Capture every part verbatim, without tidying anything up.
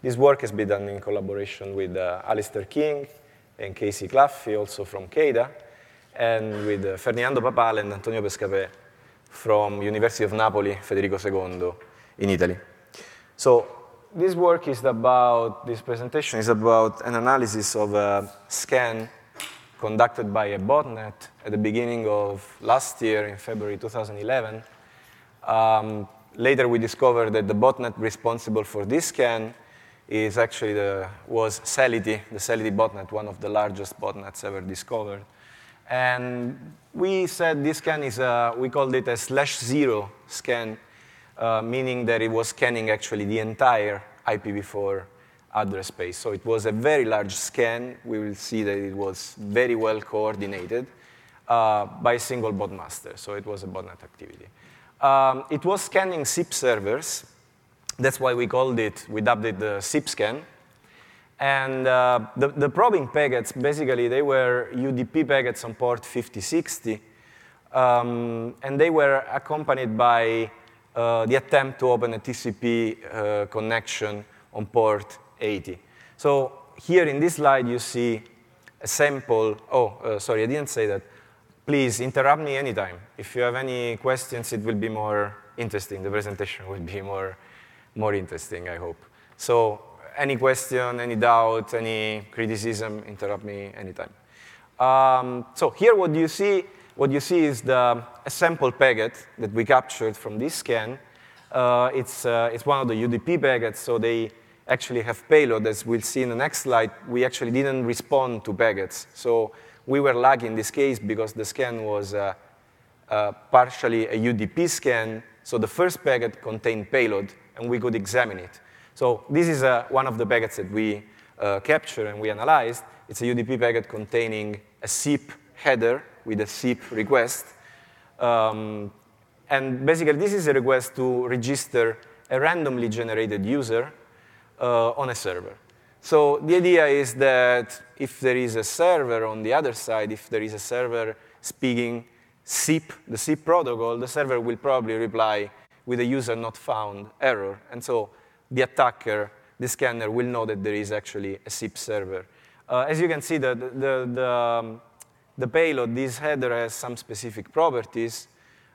This work has been done in collaboration with uh, Alistair King and Casey Claffey, also from CADA, and with uh, Ferdinando Papale and Antonio Pescapè from University of Napoli, Federico secondo in Italy. So this work is about, this presentation is about an analysis of a scan conducted by a botnet at the beginning of last year, in February two thousand eleven. Um, later we discovered that the botnet responsible for this scan is actually the, was Celity, the Celity botnet, one of the largest botnets ever discovered. And we said this scan is, a, we called it a slash zero scan, uh, meaning that it was scanning actually the entire I P v four address space. So it was a very large scan. We will see that it was very well coordinated uh, by a single bot master. So it was a botnet activity. Um, it was scanning S I P servers. That's why we called it, we dubbed it the S I P scan. And uh, the, the probing packets, basically, they were U D P packets on port fifty sixty. Um, and they were accompanied by uh, the attempt to open a T C P uh, connection on port eighty. So here in this slide, you see a sample. Oh, uh, sorry, I didn't say that. Please interrupt me anytime. If you have any questions, it will be more interesting. The presentation will be more more interesting, I hope. So any question, any doubt, any criticism, interrupt me anytime. Um, so here what you see, what you see is the, a sample packet that we captured from this scan. Uh, it's, uh, it's one of the U D P packets, so they actually have payload. As we'll see in the next slide, we actually didn't respond to packets. So we were lucky in this case because the scan was uh, uh, partially a U D P scan, so the first packet contained payload, and we could examine it. So this is uh, one of the packets that we uh, captured and we analyzed. It's a U D P packet containing a S I P header with a S I P request. Um, and basically, this is a request to register a randomly generated user uh, on a server. So the idea is that if there is a server on the other side, if there is a server speaking S I P, the S I P protocol, the server will probably reply with a user not found error. And so the attacker, the scanner, will know that there is actually a S I P server. Uh, as you can see, the, the, the, um, the payload, this header has some specific properties.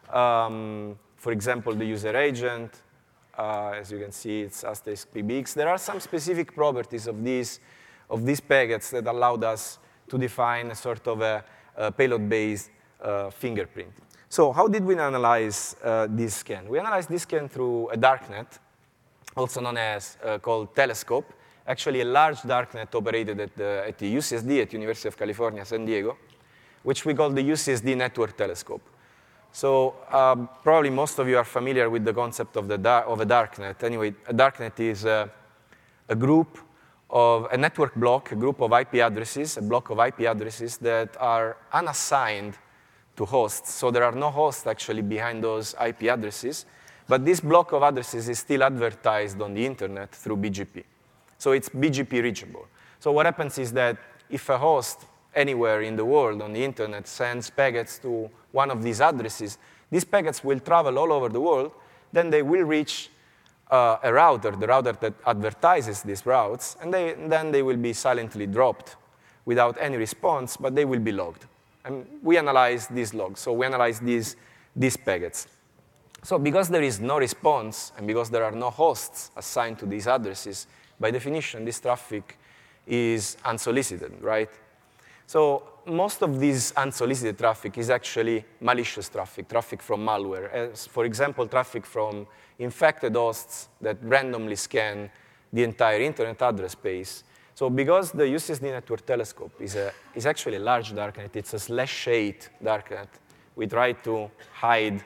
Um, for example, the user agent. Uh, as you can see, it's asterisk P B X. There are some specific properties of these, of these packets that allowed us to define a sort of a, a payload-based uh, fingerprint. So how did we analyze uh, this scan? We analyzed this scan through a darknet, also known as uh, called Telescope, actually a large darknet operated at the, at the U C S D, at University of California, San Diego, which we call the U C S D Network Telescope. So um, probably most of you are familiar with the concept of, the dar of a darknet. Anyway, a darknet is uh, a group of a network block, a group of I P addresses, a block of I P addresses that are unassigned to hosts. So there are no hosts actually behind those I P addresses, but this block of addresses is still advertised on the internet through B G P. So it's B G P reachable. So what happens is that if a host anywhere in the world on the internet sends packets to one of these addresses, these packets will travel all over the world, then they will reach uh, a router, the router that advertises these routes, and they, then they will be silently dropped without any response, but they will be logged. And we analyze these logs, so we analyze these, these packets. So because there is no response, and because there are no hosts assigned to these addresses, by definition, this traffic is unsolicited, right? So most of this unsolicited traffic is actually malicious traffic, traffic from malware. As, for example, traffic from infected hosts that randomly scan the entire internet address space. So because the U C S D Network Telescope is, a, is actually a large darknet, it's a slash eight darknet, we try to hide,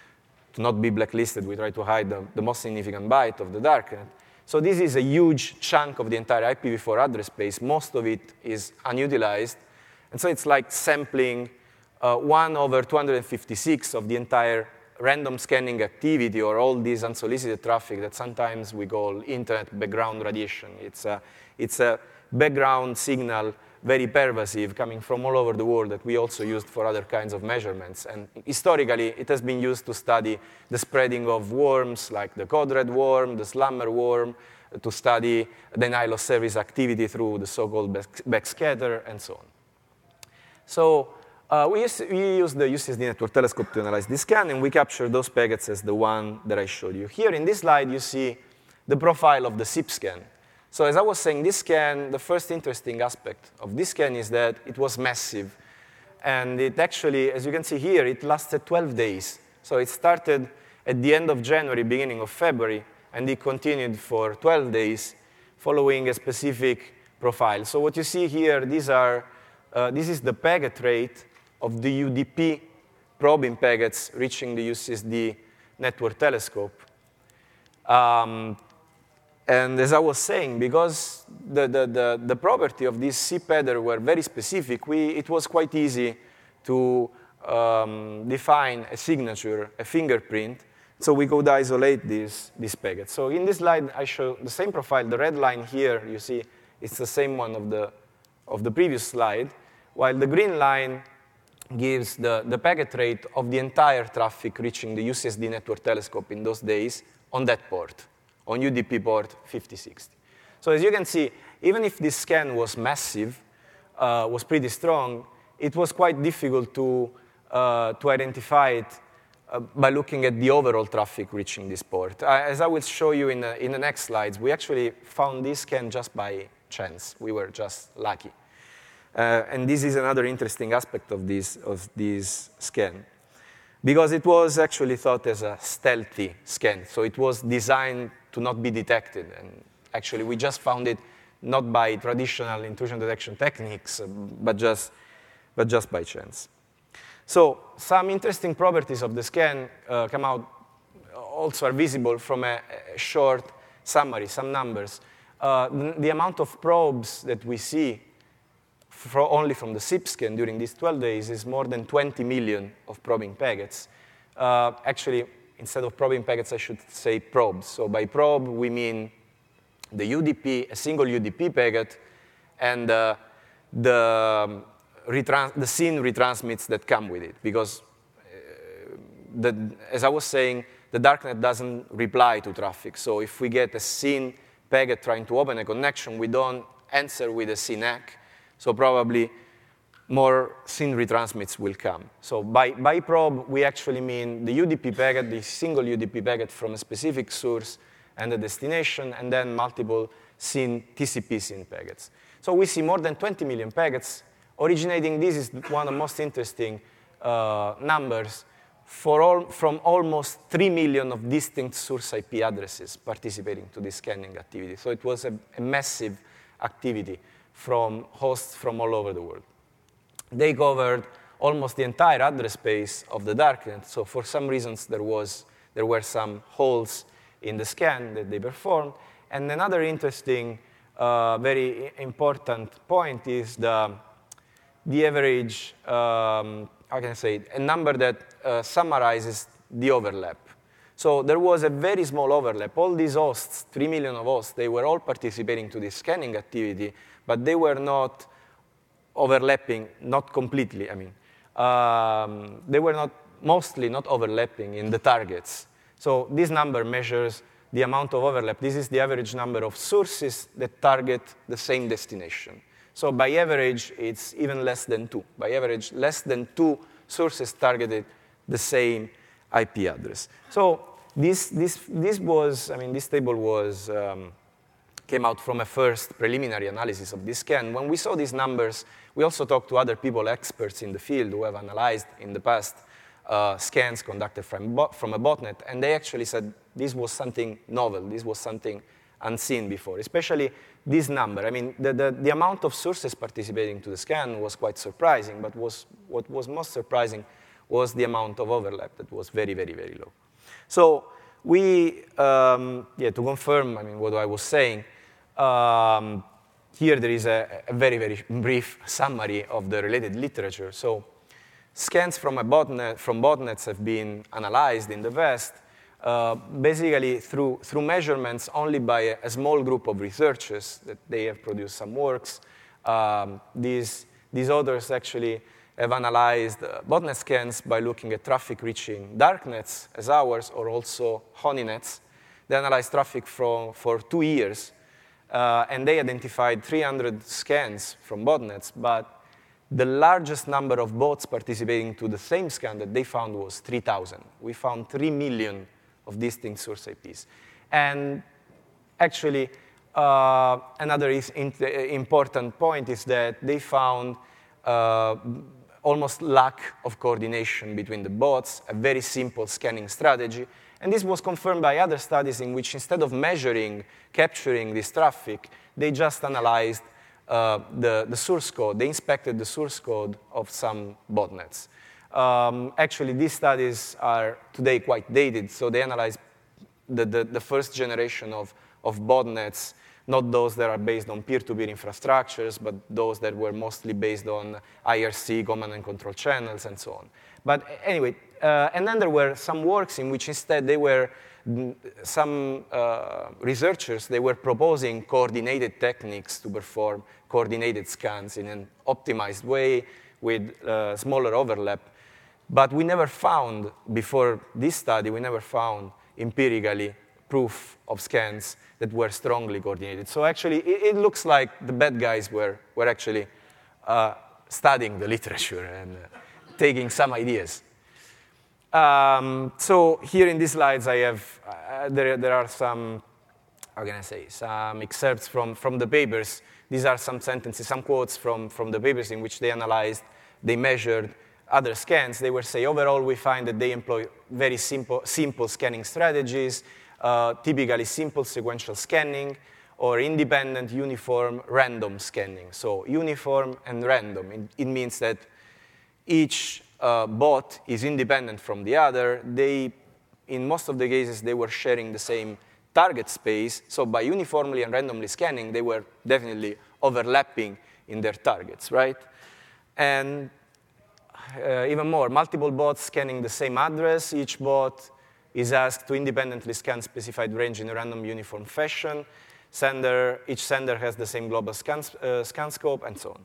to not be blacklisted, we try to hide the, the most significant byte of the darknet. So this is a huge chunk of the entire I P v four address space. Most of it is unutilized. And so it's like sampling uh, one over two hundred fifty-six of the entire random scanning activity or all this unsolicited traffic that sometimes we call internet background radiation. It's a, it's a background signal, very pervasive, coming from all over the world that we also used for other kinds of measurements. And historically, it has been used to study the spreading of worms like the code red worm, the slammer worm, to study denial of service activity through the so-called back- backscatter, and so on. So uh, we, use, we use the U C S D network telescope to analyze this scan, and we capture those packets as the one that I showed you. Here in this slide, you see the profile of the S I P scan. So as I was saying, this scan, the first interesting aspect of this scan is that it was massive. And it actually, as you can see here, it lasted twelve days. So it started at the end of January, beginning of February, and it continued for twelve days, following a specific profile. So what you see here, these are, uh, this is the packet rate of the U D P probing packets reaching the U C S D network telescope. Um, And as I was saying, because the, the, the, the property of this S I P header were very specific, we, it was quite easy to um, define a signature, a fingerprint, so we could isolate this, this packet. So in this slide, I show the same profile. The red line here, you see, it's the same one of the, of the previous slide, while the green line gives the, the packet rate of the entire traffic reaching the U C S D network telescope in those days on that port, on U D P port fifty sixty. So as you can see, even if this scan was massive, uh, was pretty strong, it was quite difficult to, uh, to identify it uh, by looking at the overall traffic reaching this port. Uh, as I will show you in the, in the next slides, we actually found this scan just by chance. We were just lucky. Uh, and this is another interesting aspect of this, of this scan, because it was actually thought as a stealthy scan. So it was designed to not be detected. And actually, we just found it not by traditional intrusion detection techniques, but just, but just by chance. So some interesting properties of the scan uh, come out, also are visible from a, a short summary, some numbers. Uh, the, the amount of probes that we see for only from the S I P scan during these twelve days is more than twenty million of probing packets. Uh, actually, instead of probing packets, I should say probes. So by probe, we mean the U D P, a single U D P packet, and uh, the, um, retrans- the S I N retransmits that come with it. Because, uh, the, as I was saying, the darknet doesn't reply to traffic. So if we get a S I N packet trying to open a connection, we don't answer with a S I N A C. So probably more S I N retransmits will come. So by, by probe, we actually mean the U D P packet, the single U D P packet from a specific source and the destination, and then multiple S I N, T C P S I N packets. So we see more than twenty million packets originating. This is one of the most interesting uh, numbers for all, from almost three million of distinct source I P addresses participating to this scanning activity. So it was a, a massive activity from hosts from all over the world. They covered almost the entire address space of the darknet. So for some reasons, there, was, there were some holes in the scan that they performed. And another interesting, uh, very important point is the, the average, um, how can I say it, a number that uh, summarizes the overlap. So there was a very small overlap. All these hosts, three million of hosts, they were all participating to this scanning activity, but they were not overlapping, not completely, I mean. Um, they were not, mostly not overlapping in the targets. So this number measures the amount of overlap. This is the average number of sources that target the same destination. So by average, it's even less than two. By average, less than two sources targeted the same I P address. So this, this, this was, I mean, this table was, um, came out from a first preliminary analysis of this scan. When we saw these numbers, we also talked to other people, experts in the field, who have analyzed in the past uh, scans conducted from, bot, from a botnet, and they actually said this was something novel, this was something unseen before, especially this number. I mean, the, the, the amount of sources participating to the scan was quite surprising, but was, what was most surprising was the amount of overlap that was very, very, very low. So we, um, yeah, to confirm, I mean, what I was saying, um, here there is a, a very, very brief summary of the related literature. So scans from a botnet, from botnets have been analyzed in the West, uh, basically through, through measurements only by a, a small group of researchers that they have produced some works. Um, these, these authors actually have analyzed uh, botnet scans by looking at traffic reaching darknets as ours, or also honeynets. They analyzed traffic for, for two years, uh, and they identified three hundred scans from botnets, but the largest number of bots participating to the same scan that they found was three thousand. We found three million of distinct source I Ps. And actually, uh, another is in important point is that they found uh, almost lack of coordination between the bots, a very simple scanning strategy. And this was confirmed by other studies in which instead of measuring, capturing this traffic, they just analyzed uh, the, the source code. They inspected the source code of some botnets. Um, actually, these studies are today quite dated, so they analyze the, the, the first generation of, of botnets, not those that are based on peer-to-peer infrastructures, but those that were mostly based on I R C, command and control channels, and so on. But anyway, uh, and then there were some works in which instead they were, some uh, researchers, they were proposing coordinated techniques to perform coordinated scans in an optimized way with uh, smaller overlap. But we never found, before this study, we never found empirically proof of scans that were strongly coordinated. So actually, it, it looks like the bad guys were, were actually uh, studying the literature and uh, taking some ideas. Um, so here in these slides, I have, uh, there, there are some, how can I say, some excerpts from, from the papers. These are some sentences, some quotes from, from the papers in which they analyzed, they measured other scans. They were say, overall, we find that they employ very simple, simple scanning strategies, uh, typically simple sequential scanning, or independent, uniform, random scanning. So uniform and random. It, it means that each uh, bot is independent from the other. They, in most of the cases, they were sharing the same target space. So by uniformly and randomly scanning, they were definitely overlapping in their targets, right? And uh, even more, multiple bots scanning the same address. Each bot is asked to independently scan specified range in a random uniform fashion. Sender, each sender has the same global scan, uh, scan scope, and so on.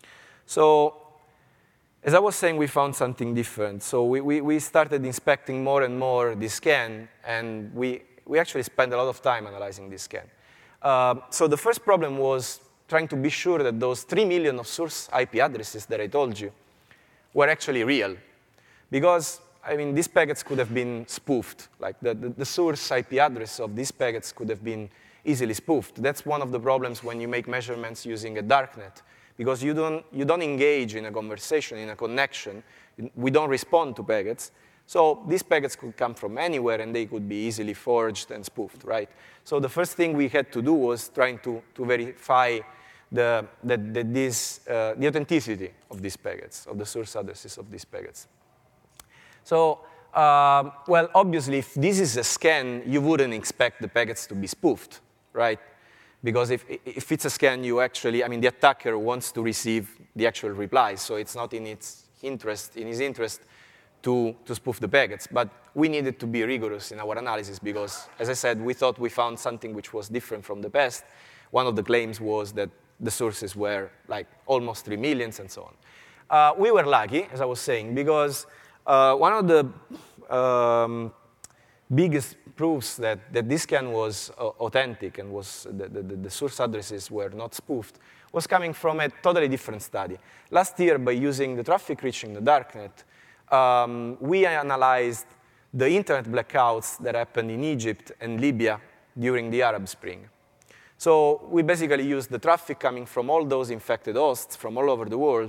So as I was saying, we found something different. So we, we, we started inspecting more and more this scan, and we, we actually spent a lot of time analyzing this scan. Uh, so the first problem was trying to be sure that those three million of source I P addresses that I told you were actually real. Because, I mean, these packets could have been spoofed. Like the, the, the source I P address of these packets could have been easily spoofed. That's one of the problems when you make measurements using a darknet, because you don't, you don't engage in a conversation, in a connection. We don't respond to packets. So these packets could come from anywhere, and they could be easily forged and spoofed, right? So the first thing we had to do was trying to, to verify the, the, the, this, uh, the authenticity of these packets, of the source addresses of these packets. So, uh, well, obviously, if this is a scan, you wouldn't expect the packets to be spoofed, right? Because if, if it's a scan, you actually, I mean, the attacker wants to receive the actual replies, so it's not in its interest, in his interest to, to spoof the packets. But we needed to be rigorous in our analysis because, as I said, we thought we found something which was different from the past. One of the claims was that the sources were like almost three millions and so on. Uh, we were lucky, as I was saying, because uh, one of the um, biggest proofs that, that this scan was uh, authentic and was the, the, the source addresses were not spoofed was coming from a totally different study. Last year, by using the traffic reaching the darknet, um, we analyzed the internet blackouts that happened in Egypt and Libya during the Arab Spring. So we basically used the traffic coming from all those infected hosts from all over the world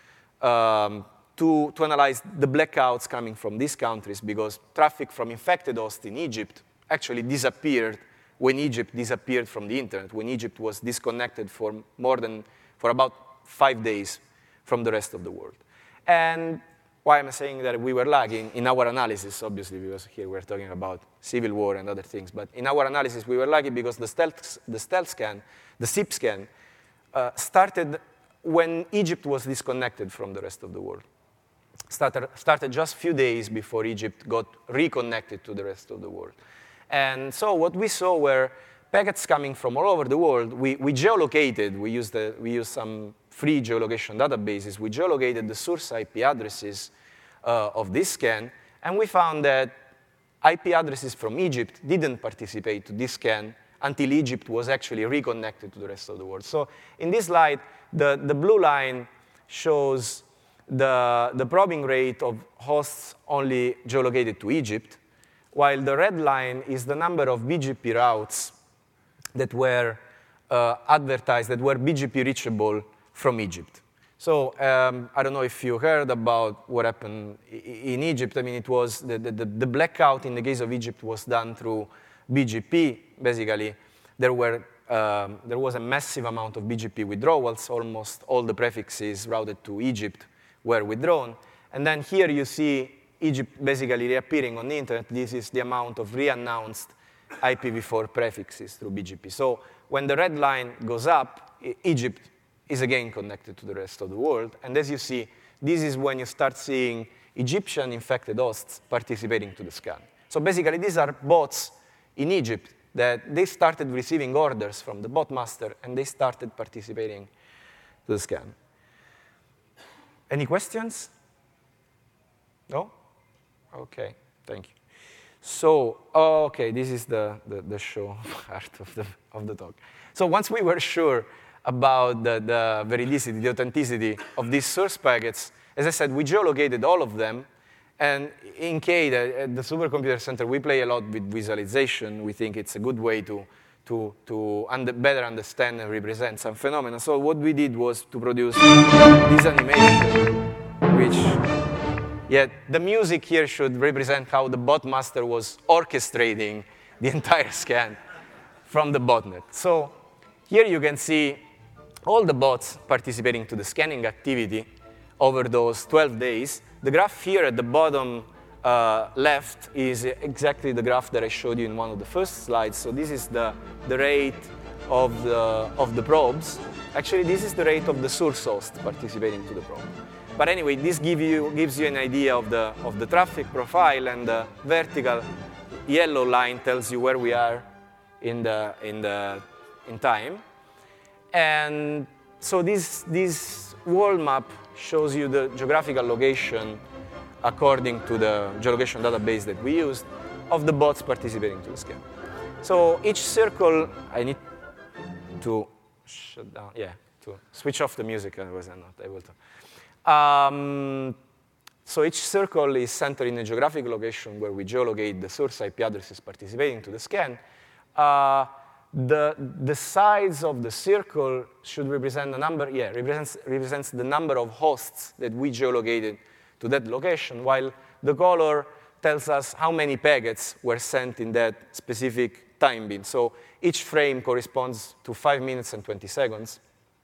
um, to, to analyze the blackouts coming from these countries, because traffic from infected hosts in Egypt actually disappeared when Egypt disappeared from the internet, when Egypt was disconnected for more than, for about five days from the rest of the world. And why am I saying that we were lagging? In our analysis, obviously, because here we're talking about civil war and other things, but in our analysis, we were lucky because the stealth, the stealth scan, the S I P scan, uh, started when Egypt was disconnected from the rest of the world. Started, started just a few days before Egypt got reconnected to the rest of the world. And so what we saw were packets coming from all over the world. We, we geolocated, we used, the, we used some free geolocation databases. We geolocated the source I P addresses uh, of this scan, and we found that I P addresses from Egypt didn't participate to this scan until Egypt was actually reconnected to the rest of the world. So in this slide, the, the blue line shows the, the probing rate of hosts only geolocated to Egypt, while the red line is the number of B G P routes that were uh, advertised, that were B G P reachable from Egypt. So um, I don't know if you heard about what happened in Egypt. I mean, it was the, the, the blackout in the case of Egypt was done through B G P. Basically, there were um, there was a massive amount of B G P withdrawals. Almost all the prefixes routed to Egypt were withdrawn. And then here you see Egypt basically reappearing on the internet. This is the amount of re-announced I P v four prefixes through B G P. So when the red line goes up, Egypt is again connected to the rest of the world. And as you see, this is when you start seeing Egyptian infected hosts participating to the scan. So basically, these are bots in Egypt that they started receiving orders from the bot master, and they started participating to the scan. Any questions? No? OK, thank you. So, OK, this is the, the, the show part of the, of the talk. So once we were sure about the, the veridicity, the authenticity of these source packets, as I said, we geolocated all of them. And in K, the, at the Supercomputer Center, we play a lot with visualization. We think it's a good way to, to, to under, better understand and represent some phenomena. So what we did was to produce this animation, which, yeah, the music here should represent how the bot master was orchestrating the entire scan from the botnet. So here you can see all the bots participating to the scanning activity over those twelve days. The graph here at the bottom uh, left is exactly the graph that I showed you in one of the first slides. So this is the, the rate of the, of the probes. Actually, this is the rate of the source host participating to the probe. But anyway, this give you, gives you an idea of the, of the traffic profile, and the vertical yellow line tells you where we are in, the, in, the, in time. And so this, this world map shows you the geographical location according to the geolocation database that we used of the bots participating to the scan. So each circle, I need to shut down, yeah, to switch off the music, otherwise I'm not able to. Um, so each circle is centered in a geographic location where we geolocate the source I P addresses participating to the scan. Uh, The, the size of the circle should represent the number, yeah, represents, represents the number of hosts that we geolocated to that location, while the color tells us how many packets were sent in that specific time bin. So each frame corresponds to five minutes and twenty seconds.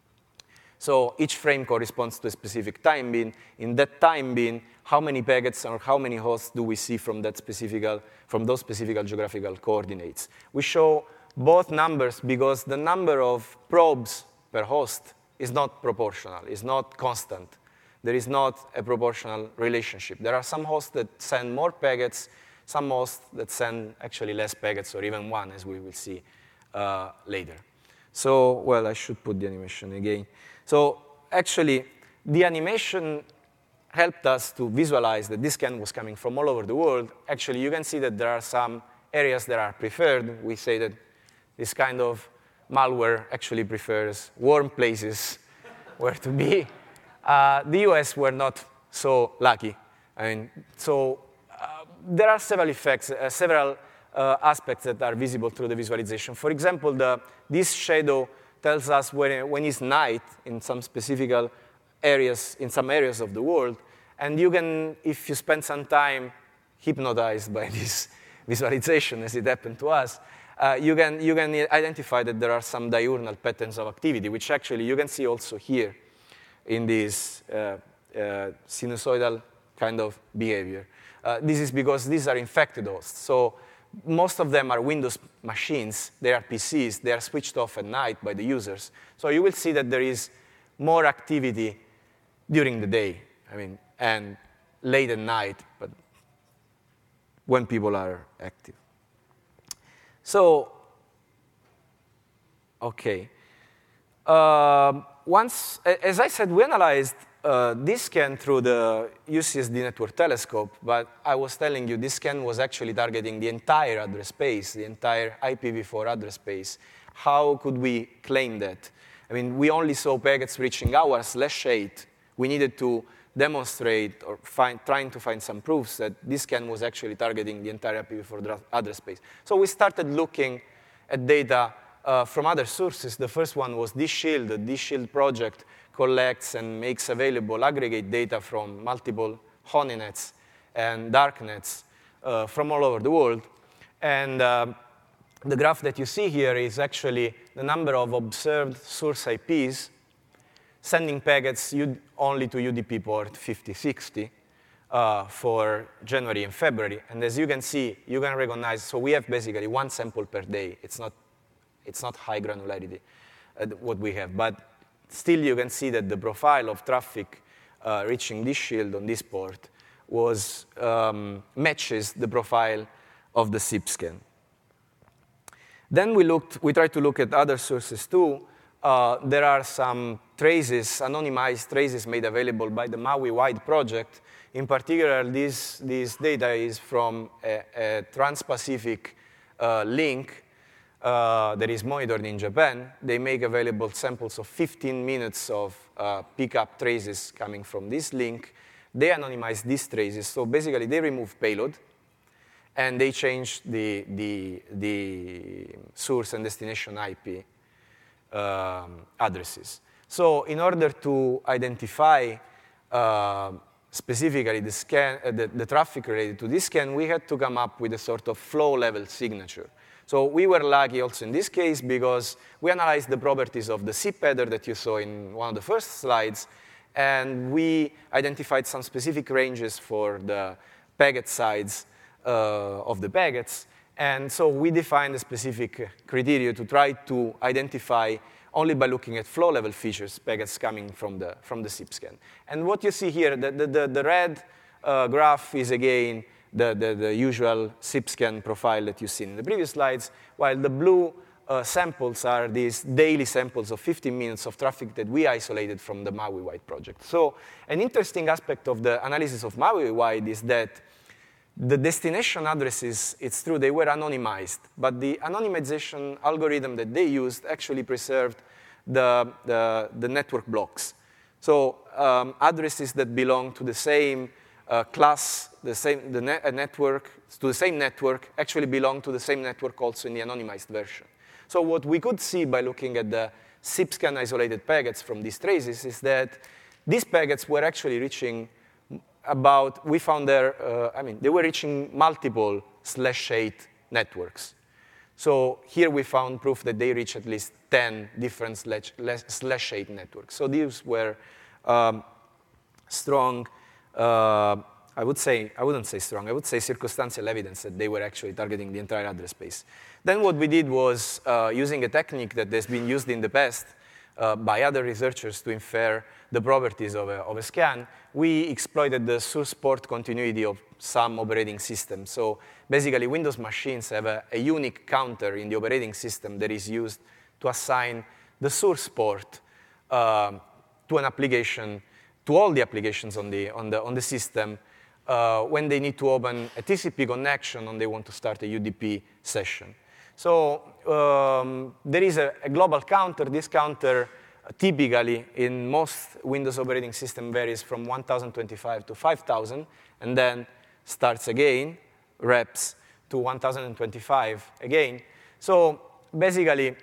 So each frame corresponds to a specific time bin. In that time bin, how many packets or how many hosts do we see from, that specific, from those specific geographical coordinates? We show both numbers because the number of probes per host is not proportional, is not constant. There is not a proportional relationship. There are some hosts that send more packets, some hosts that send actually less packets, or even one, as we will see uh, later. So, well, I should put the animation again. So actually, the animation helped us to visualize that this scan was coming from all over the world. Actually, you can see that there are some areas that are preferred. We say that this kind of malware actually prefers warm places where to be. Uh, the U S were not so lucky. I mean, so uh, there are several effects, uh, several uh, aspects that are visible through the visualization. For example, the, this shadow tells us when, when it's night in some specific areas, in some areas of the world. And you can, if you spend some time hypnotized by this visualization, as it happened to us, Uh, you, can, you can identify that there are some diurnal patterns of activity, which actually you can see also here in this uh, uh, sinusoidal kind of behavior. Uh, this is because these are infected hosts. So most of them are Windows machines. They are P Cs. They are switched off at night by the users. So you will see that there is more activity during the day, I mean, and late at night, but when people are active. So, OK. Uh, once, as I said, we analyzed uh, this scan through the U C S D network telescope, but I was telling you this scan was actually targeting the entire address space, the entire I P v four address space. How could we claim that? I mean, we only saw packets reaching our slash eight. We needed to demonstrate or find, trying to find some proofs that this scan was actually targeting the entire I P v four address space. So we started looking at data uh, from other sources. The first one was DShield. The DShield project collects and makes available aggregate data from multiple honeyNets and darknets uh, from all over the world. And uh, the graph that you see here is actually the number of observed source I Ps sending packets only to U D P port fifty sixty uh, for January and February. And as you can see, you can recognize, so we have basically one sample per day. It's not, it's not high granularity, uh, what we have. But still, you can see that the profile of traffic uh, reaching DShield on this port was, um, matches the profile of the SIP scan. Then we looked, we tried to look at other sources too. Uh, there are some traces, anonymized traces made available by the Maui-wide project. In particular, this, this data is from a, a trans-Pacific uh, link uh, that is monitored in Japan. They make available samples of fifteen minutes of uh, pickup traces coming from this link. They anonymize these traces. So basically, they remove payload, and they change the, the, the source and destination I P um, addresses. So in order to identify uh, specifically the, scan, uh, the, the traffic related to this scan, we had to come up with a sort of flow-level signature. So we were lucky also in this case because we analyzed the properties of the SIP header that you saw in one of the first slides, and we identified some specific ranges for the packet size uh, of the packets. And so we defined a specific criteria to try to identify only by looking at flow-level features, packets coming from the, from the SIP scan. And what you see here, the, the, the red uh, graph is, again, the, the, the usual SIP scan profile that you've seen in the previous slides, while the blue uh, samples are these daily samples of fifteen minutes of traffic that we isolated from the Maui-wide project. So an interesting aspect of the analysis of Maui-wide is that the destination addresses, it's true, they were anonymized, but the anonymization algorithm that they used actually preserved the, the, the network blocks. So um, addresses that belong to the same uh, class, the same the ne network, to the same network, actually belong to the same network also in the anonymized version. So what we could see by looking at the SIP scan isolated packets from these traces is that these packets were actually reaching about, we found there, uh, I mean, they were reaching multiple slash eight networks. So here we found proof that they reach at least ten different slash, slash eight networks. So these were um, strong, uh, I would say, I wouldn't say strong, I would say circumstantial evidence that they were actually targeting the entire address space. Then what we did was, uh, using a technique that has been used in the past uh, by other researchers to infer the properties of a, of a scan, we exploited the source port continuity of some operating systems. So basically, Windows machines have a, a unique counter in the operating system that is used to assign the source port uh, to an application, to all the applications on the, on the, on the system uh, when they need to open a T C P connection and they want to start a U D P session. So um, there is a, a global counter. This counter typically, in most Windows operating system, varies from one thousand twenty-five to five thousand, and then starts again, reps to one thousand twenty-five again. So basically,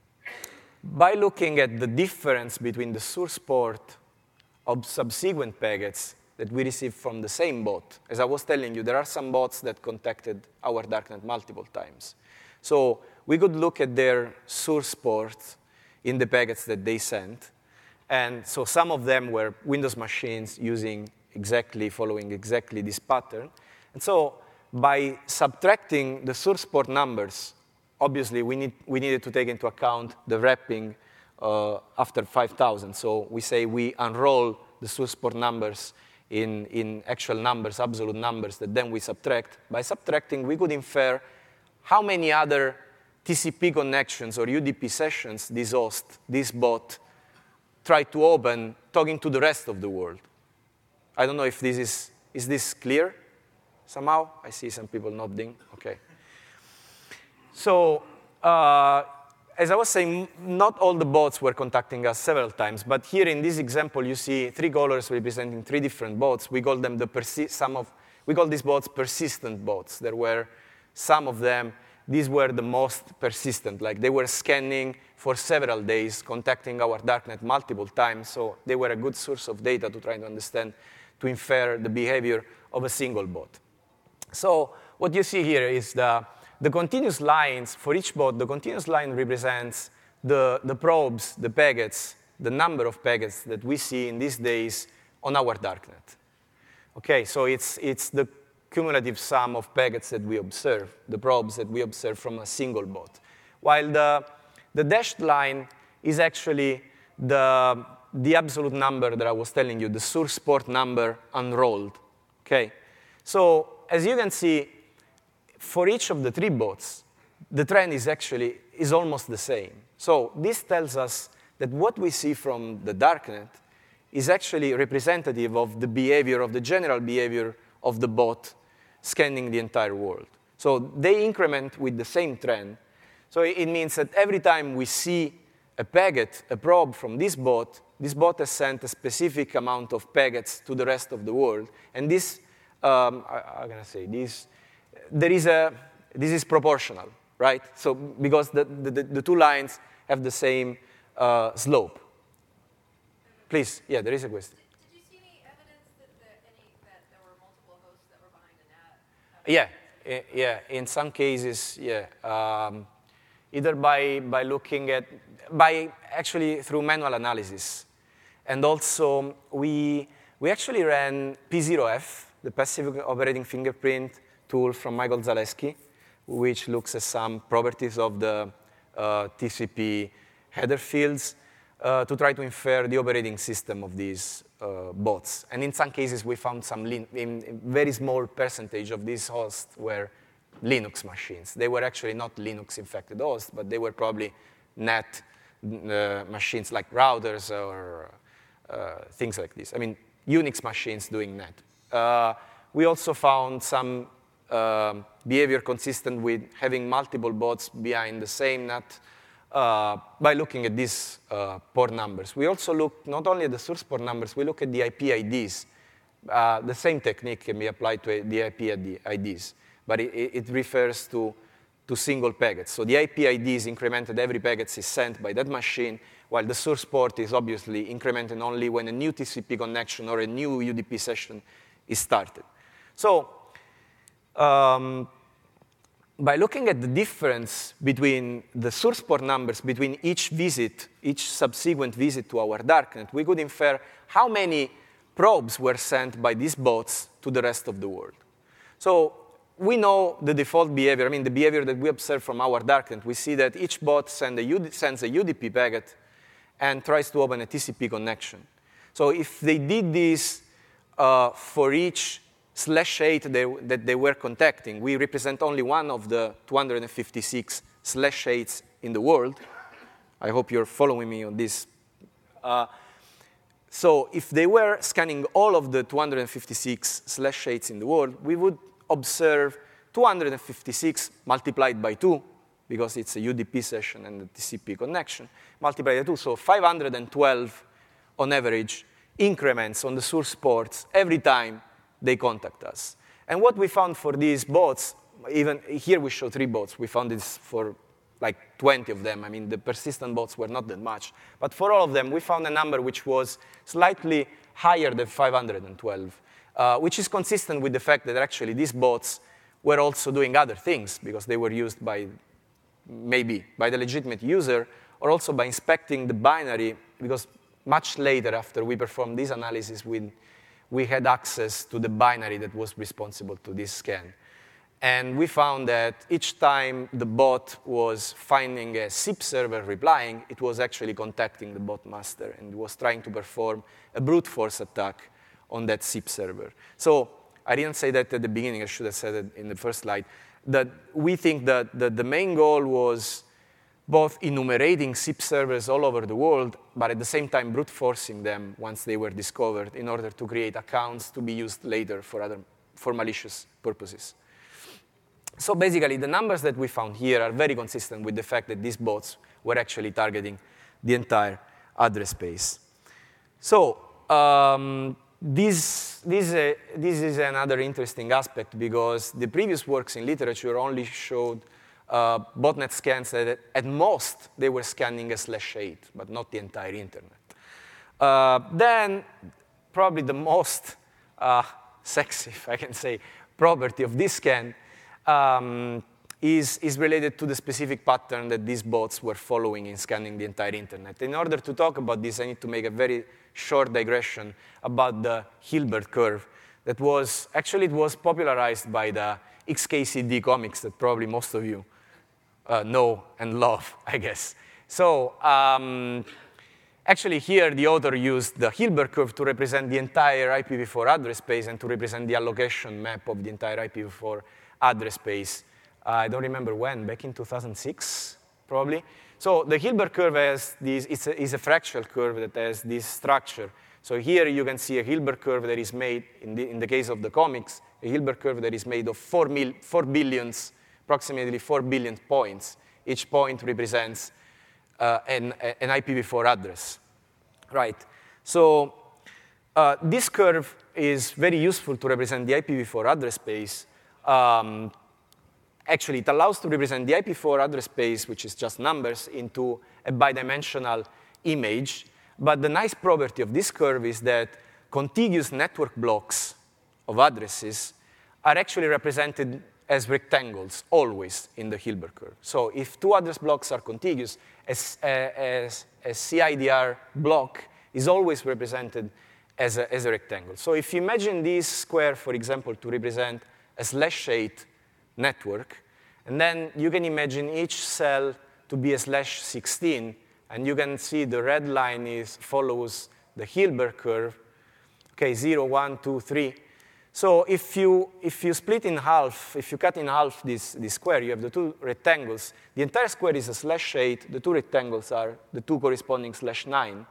by looking at the difference between the source port of subsequent packets that we receive from the same bot, as I was telling you, there are some bots that contacted our darknet multiple times. So we could look at their source ports in the packets that they sent. And so some of them were Windows machines using exactly, following exactly this pattern. And so by subtracting the source port numbers, obviously we, need, we needed to take into account the wrapping uh, after five thousand. So we say we unroll the source port numbers in, in actual numbers, absolute numbers, that then we subtract. By subtracting, we could infer how many other T C P connections or U D P sessions this host, this bot, tried to open talking to the rest of the world. I don't know if this is, is this clear somehow? I see some people nodding. Okay. So uh, as I was saying, not all the bots were contacting us several times, but here in this example, you see three colors representing three different bots. We call them the persi- some of, we call these bots persistent bots. There were some of them, these were the most persistent, like they were scanning for several days, contacting our darknet multiple times, so they were a good source of data to try to understand, to infer the behavior of a single bot. So what you see here is the, the continuous lines for each bot. The continuous line represents the, the probes, the packets, the number of packets that we see in these days on our darknet. Okay, so it's, it's the cumulative sum of packets that we observe, the probes that we observe from a single bot. While the, the dashed line is actually the, the absolute number that I was telling you, the source port number unrolled. Okay, so as you can see, for each of the three bots, the trend is actually is almost the same. So this tells us that what we see from the darknet is actually representative of the behavior, of the general behavior of the bot scanning the entire world. So they increment with the same trend. So it means that every time we see a packet, a probe from this bot, this bot has sent a specific amount of packets to the rest of the world. And this, um, I, I'm going to say, this, there is a, this is proportional, right? So because the, the, the two lines have the same uh, slope. Please, yeah, there is a question. Did you see any evidence that, the, any, that there were multiple hosts that were behind a net? Yeah, yeah. In some cases, yeah. Um, either by by looking at, by actually through manual analysis, and also we we actually ran P zero F, the passive operating fingerprint tool from Michael Zaleski, which looks at some properties of the uh, T C P header fields. Uh, to try to infer the operating system of these uh, bots. And in some cases, we found some, lin- in a very small percentage of these hosts were Linux machines. They were actually not Linux-infected hosts, but they were probably net uh, machines like routers or uh, things like this. I mean, Unix machines doing net. Uh, we also found some uh, behavior consistent with having multiple bots behind the same net, Uh, by looking at these uh, port numbers. We also look not only at the source port numbers, we look at the I P I Ds. Uh, the same technique can be applied to the I P I Ds, but it, it refers to, to single packets. So the I P I D is incremented every packet is sent by that machine, while the source port is obviously incremented only when a new T C P connection or a new U D P session is started. So um, by looking at the difference between the source port numbers between each visit, each subsequent visit to our darknet, we could infer how many probes were sent by these bots to the rest of the world. So we know the default behavior, I mean the behavior that we observe from our darknet. We see that each bot send a U D, sends a U D P packet and tries to open a T C P connection. So if they did this uh, for each slash eight they, that they were contacting, we represent only one of the two hundred fifty-six slash eights in the world. I hope you're following me on this. Uh, so if they were scanning all of the two hundred fifty-six slash eights in the world, we would observe two hundred fifty-six multiplied by two, because it's a U D P session and a T C P connection, multiplied by two, so five hundred twelve on average increments on the source ports every time they contact us. And what we found for these bots, even here we show three bots. We found this for like twenty of them. I mean, the persistent bots were not that much. But for all of them, we found a number which was slightly higher than five hundred twelve, uh, which is consistent with the fact that actually these bots were also doing other things because they were used by, maybe, by the legitimate user, or also by inspecting the binary, because much later after we performed this analysis, we we had access to the binary that was responsible to this scan. And we found that each time the bot was finding a S I P server replying, it was actually contacting the bot master and was trying to perform a brute force attack on that S I P server. So I didn't say that at the beginning, I should have said it in the first slide, that we think that the, the main goal was both enumerating S I P servers all over the world, but at the same time brute forcing them once they were discovered in order to create accounts to be used later for other for malicious purposes. So basically, the numbers that we found here are very consistent with the fact that these bots were actually targeting the entire address space. So um, this, this, uh, this is another interesting aspect because the previous works in literature only showed uh, botnet scans that at most they were scanning a slash eight, but not the entire internet. Uh, then probably the most uh, sexy, if I can say, property of this scan um, is, is related to the specific pattern that these bots were following in scanning the entire internet. In order to talk about this, I need to make a very short digression about the Hilbert curve that was, actually it was popularized by the X K C D comics that probably most of you uh, know and love, I guess. So um, actually here the author used the Hilbert curve to represent the entire I P v four address space and to represent the allocation map of the entire I P v four address space. Uh, I don't remember when, back in two thousand six, probably. So the Hilbert curve has this, it's a, it's a fractal curve that has this structure. So here you can see a Hilbert curve that is made, in the, in the case of the comics, a Hilbert curve that is made of four, mil, four billions, approximately four billion points. Each point represents uh, an, an I P v four address, right? So uh, this curve is very useful to represent the I P v four address space. Um, Actually, it allows to represent the I P v four address space, which is just numbers, into a bidimensional image. But the nice property of this curve is that contiguous network blocks of addresses are actually represented as rectangles, always in the Hilbert curve. So if two address blocks are contiguous, a, a, a C I D R block is always represented as a, as a rectangle. So if you imagine this square, for example, to represent a slash eight network, and then you can imagine each cell to be a slash sixteen, and you can see the red line is, follows the Hilbert curve, okay, zero, one, two, three. So if you, if you split in half, if you cut in half this, this square, you have the two rectangles. The entire square is a slash eight. The two rectangles are the two corresponding slash nine.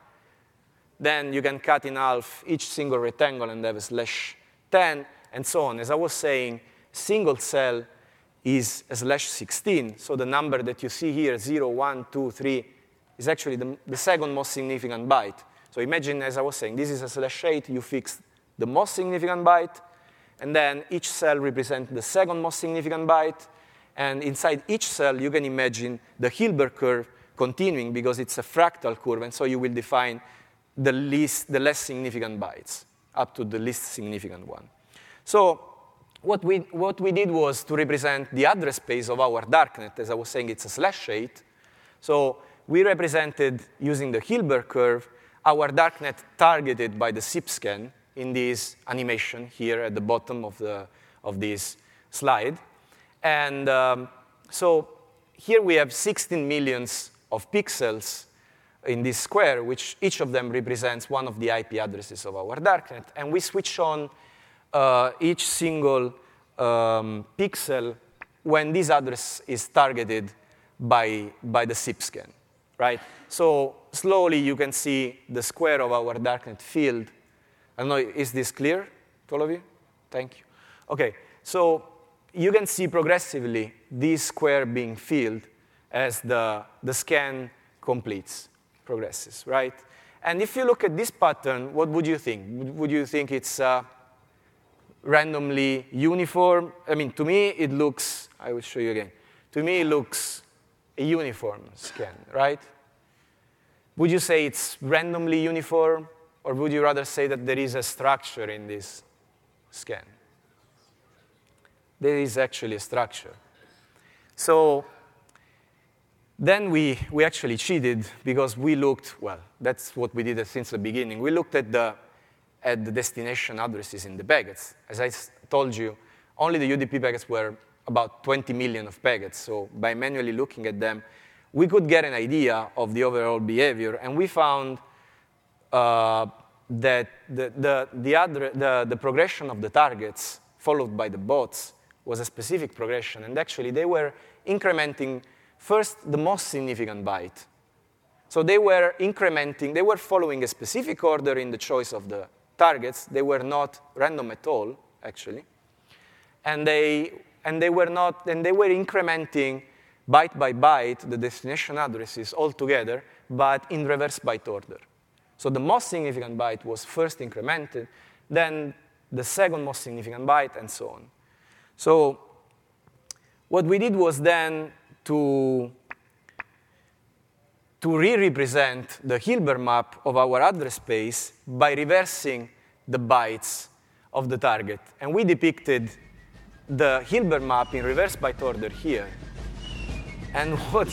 Then you can cut in half each single rectangle and have a slash ten, and so on. As I was saying, single cell is a slash sixteen. So the number that you see here, zero, one, two, three, is actually the, the second most significant byte. So imagine, as I was saying, this is a slash eight. You fix the most significant byte, and then each cell represents the second most significant byte. And inside each cell, you can imagine the Hilbert curve continuing because it's a fractal curve, and so you will define the least, the less significant bytes up to the least significant one. So What we, what we did was to represent the address space of our darknet. As I was saying, it's a slash eight. So we represented, using the Hilbert curve, our darknet targeted by the S I P scan in this animation here at the bottom of, the, of this slide. And um, so here we have sixteen millions of pixels in this square, which each of them represents one of the I P addresses of our darknet. And we switch on Uh, each single um, pixel when this address is targeted by, by the S I P scan, right? So slowly you can see the square of our darknet field. I don't know, is this clear to all of you? Thank you. Okay, so you can see progressively this square being filled as the, the scan completes, progresses, right? And if you look at this pattern, what would you think? Would you think it's uh, randomly uniform? I mean, to me, it looks, I will show you again. To me, it looks a uniform scan, right? Would you say it's randomly uniform, or would you rather say that there is a structure in this scan? There is actually a structure. So then we, we actually cheated because we looked, well, that's what we did since the beginning. We looked at the at the destination addresses in the packets. As I told you, only the U D P packets were about twenty million of packets. So by manually looking at them, we could get an idea of the overall behavior. And we found uh, that the, the, the, addre- the, the progression of the targets followed by the bots was a specific progression. And actually, they were incrementing first the most significant byte. So they were incrementing, they were following a specific order in the choice of the targets. They were not random at all, actually. And they, and they were not, and they were incrementing byte by byte the destination addresses all together, but in reverse byte order. So the most significant byte was first incremented, then the second most significant byte, and so on. So what we did was then to, to re-represent the Hilbert map of our address space by reversing the bytes of the target. And we depicted the Hilbert map in reverse byte order here. And what,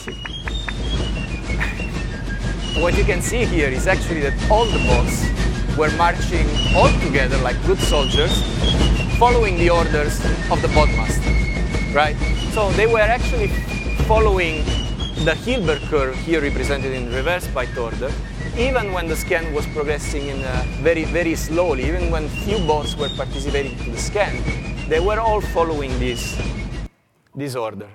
what you can see here is actually that all the bots were marching all together like good soldiers, following the orders of the bot master, right? So they were actually following the Hilbert curve here represented in reverse byte order, even when the scan was progressing in a very, very slowly, even when few bots were participating to the scan, they were all following this, this order.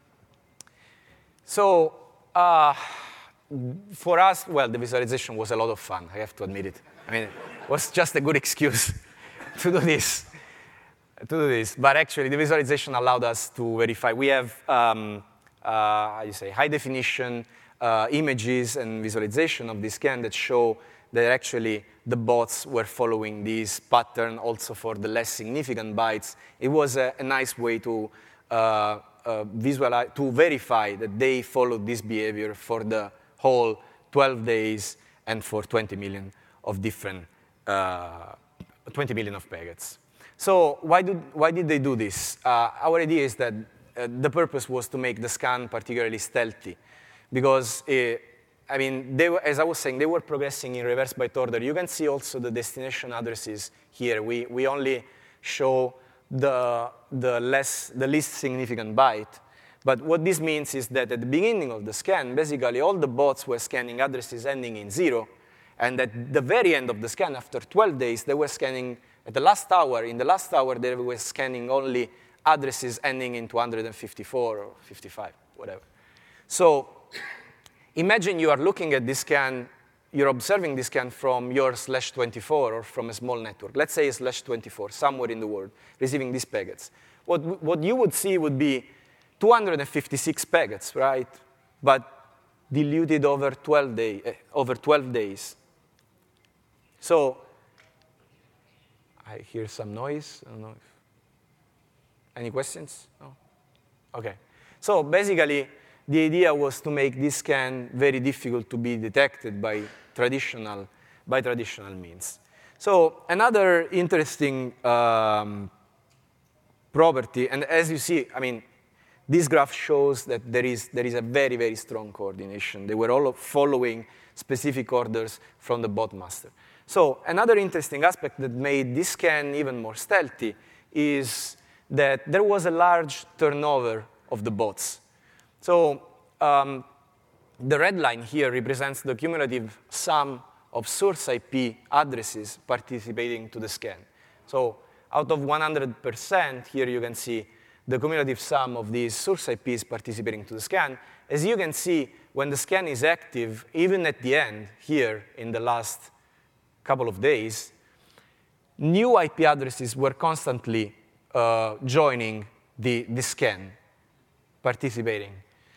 So uh, for us, well, the visualization was a lot of fun, I have to admit it. I mean, it was just a good excuse to do this. To do this. But actually, the visualization allowed us to verify. We have, um, uh, how you say, high definition uh, images and visualization of this scan that show that actually the bots were following this pattern also for the less significant bytes. It was a, a nice way to uh, uh, visualize, to verify that they followed this behavior for the whole twelve days and for twenty million of different, uh, twenty million of packets. So why, do, why did they do this? Uh, our idea is that uh, the purpose was to make the scan particularly stealthy, because, it, I mean, they were, as I was saying, they were progressing in reverse byte order. You can see also the destination addresses here. We, we only show the, the, less, the least significant byte. But what this means is that at the beginning of the scan, basically all the bots were scanning addresses ending in zero, and at the very end of the scan, after twelve days, they were scanning, at the last hour, in the last hour, they were scanning only addresses ending in two hundred fifty-four or fifty-five, whatever. So imagine you are looking at this scan, you're observing this scan from your slash twenty-four or from a small network. Let's say a slash twenty-four, somewhere in the world, receiving these packets. What, what you would see would be two hundred fifty-six packets, right? But diluted over twelve, day, uh, over twelve days. So I hear some noise. I don't know if, any questions? No? OK. So basically, the idea was to make this scan very difficult to be detected by traditional, by traditional means. So another interesting um, property, and as you see, I mean, this graph shows that there is, there is a very, very strong coordination. They were all following specific orders from the bot master. So another interesting aspect that made this scan even more stealthy is that there was a large turnover of the bots. So um, the red line here represents the cumulative sum of source I P addresses participating to the scan. So out of one hundred percent, here you can see the cumulative sum of these source I Ps participating to the scan. As you can see, when the scan is active, even at the end, here in the last couple of days, new I P addresses were constantly uh, joining the, the scan, participating.